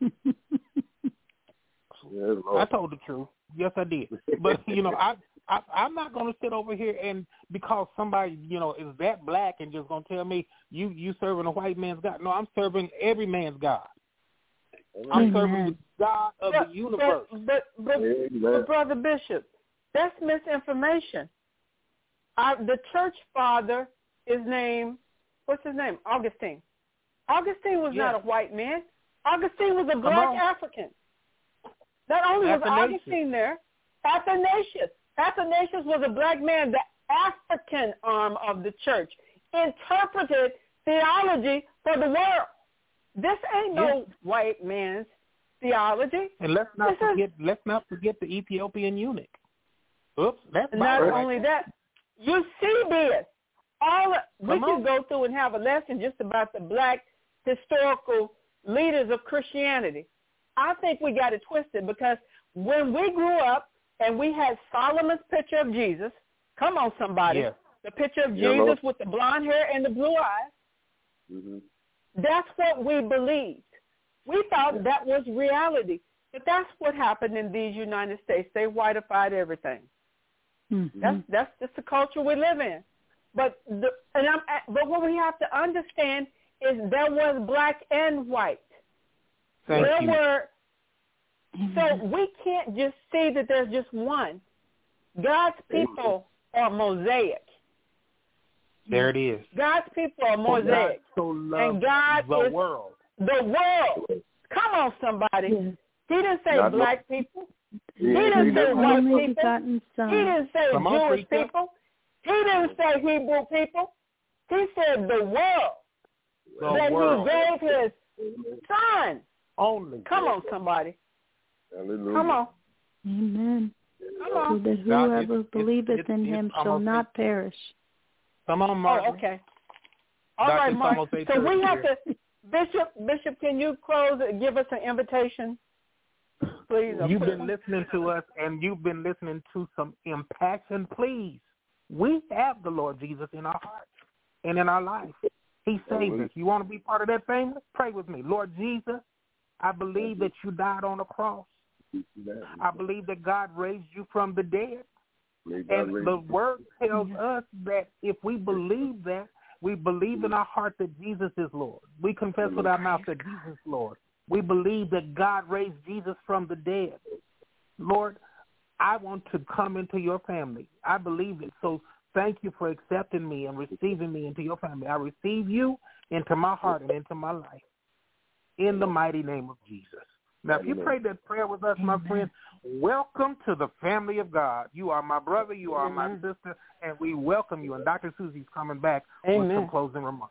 Yes, I told the truth. Yes, I did. But, you know, I, I, I'm not going to sit over here and because somebody, you know, is that black and just going to tell me you, you serving a white man's God. No, I'm serving every man's God. I'm Amen. serving the God of but, the universe. But, but, but, but Brother Bishop, that's misinformation. I, the church father is named, what's his name? Augustine. Augustine was yes. not a white man. Augustine was a black African. Not only was Augustine there, Athanasius. Athanasius was a black man, the African arm of the church, interpreted theology for the world. This ain't no yes. white man's theology. And let's not this forget. Is, let's not forget the Ethiopian eunuch. Oops, that's not right. only that. You see this. All we Come can on. go through and have a lesson just about the black historical leaders of Christianity. I think we got it twisted because when we grew up and we had Solomon's picture of Jesus, come on somebody, yes. the picture of Yeah, Jesus Lord. with the blonde hair and the blue eyes, Mm-hmm. that's what we believed. We thought Yeah. that was reality. But that's what happened in these United States. They whiteified everything. Mm-hmm. That's that's just the culture we live in. But the, and I'm, but what we have to understand is there was black and white. Thank there you. were. Mm-hmm. So we can't just see that there's just one. God's people are mosaic. There it is. God's people are For God mosaic. so loved And God the is world. the world. Come on, somebody. Yes. He didn't say Not black people. He, He didn't say The white only people. begotten He Son. didn't say Come on, Jewish preacher. people. He didn't say Hebrew people. He said the world. The that world. he gave his son. Only. Come on, somebody. Hallelujah. Come on. Amen. Come So on. that God, whoever it's- believeth it's- in it's him shall almost not eight. perish. Come on, Mark. Oh, okay. All Doctor, right, it's Mark. almost eight So we thirty have here. to, Bishop, Bishop, can you close and give us an invitation, please? A You've quick been one? listening to us, and you've been listening to some impassioned pleas. We have the Lord Jesus in our hearts and in our life. He saves us. You want to be part of that family? Pray with me. Lord Jesus, I believe that you died on the cross. I believe that God raised you from the dead. And the word tells us that if we believe that, we believe in our heart that Jesus is Lord. We confess with our mouth that Jesus is Lord. We believe that God raised Jesus from the dead. Lord, I want to come into your family. I believe it. So thank you for accepting me and receiving me into your family. I receive you into my heart and into my life. In the mighty name of Jesus. Now, if you prayed that prayer with us, my friend, welcome to the family of God. You are my brother, you are my sister, and we welcome you. And Doctor Susie's coming back Amen. with some closing remarks.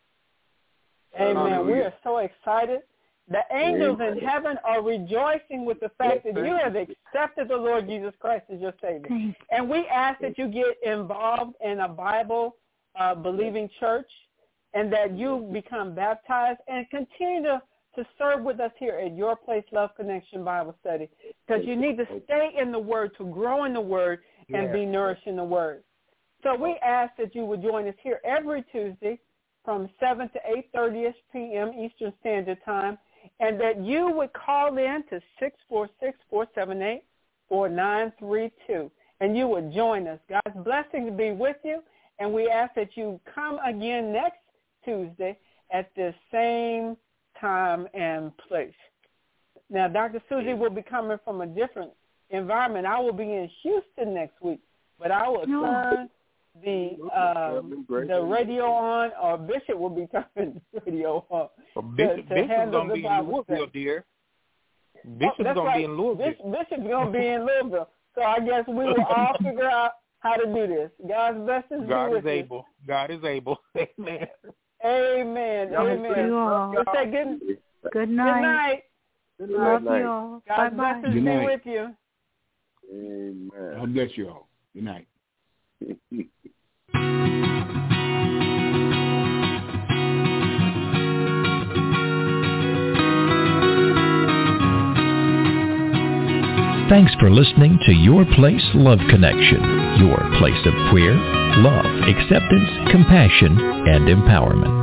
Amen. We are so excited. The angels in heaven are rejoicing with the fact that you have accepted the Lord Jesus Christ as your Savior. And we ask that you get involved in a Bible uh, believing church and that you become baptized and continue to to serve with us here at Your Place Love Connection Bible Study, because you need to stay in the Word, to grow in the Word, and Yeah. be nourished in the Word. So we ask that you would join us here every Tuesday from seven to eight thirty p.m. Eastern Standard Time, and that you would call in to six four six, four seven eight, four nine three two, and you would join us. God's blessings be with you, and we ask that you come again next Tuesday at the same time and place. Now, Doctor Susie will be coming from a different environment. I will be in Houston next week, but I will turn the um, the radio on, or Bishop will be turning the radio on. Well, Bishop, to, to Bishop's handle going to the be in Bible Louisville, study. dear. Oh, Bishop's that's going right. to be in Louisville. Bishop, Bishop's going to be in Louisville. So I guess we will all figure out how to do this. God's blessings God be is with you. able. God is able. Amen. Amen. Amen. You all. Let's say good, Good night. good night. Good Love night. you all. God's Bye-bye. blessings Good be night. with you. Amen. God bless you all. Good night. Thanks for listening to Your Place Love Connection, your place of prayer, love, acceptance, compassion, and empowerment.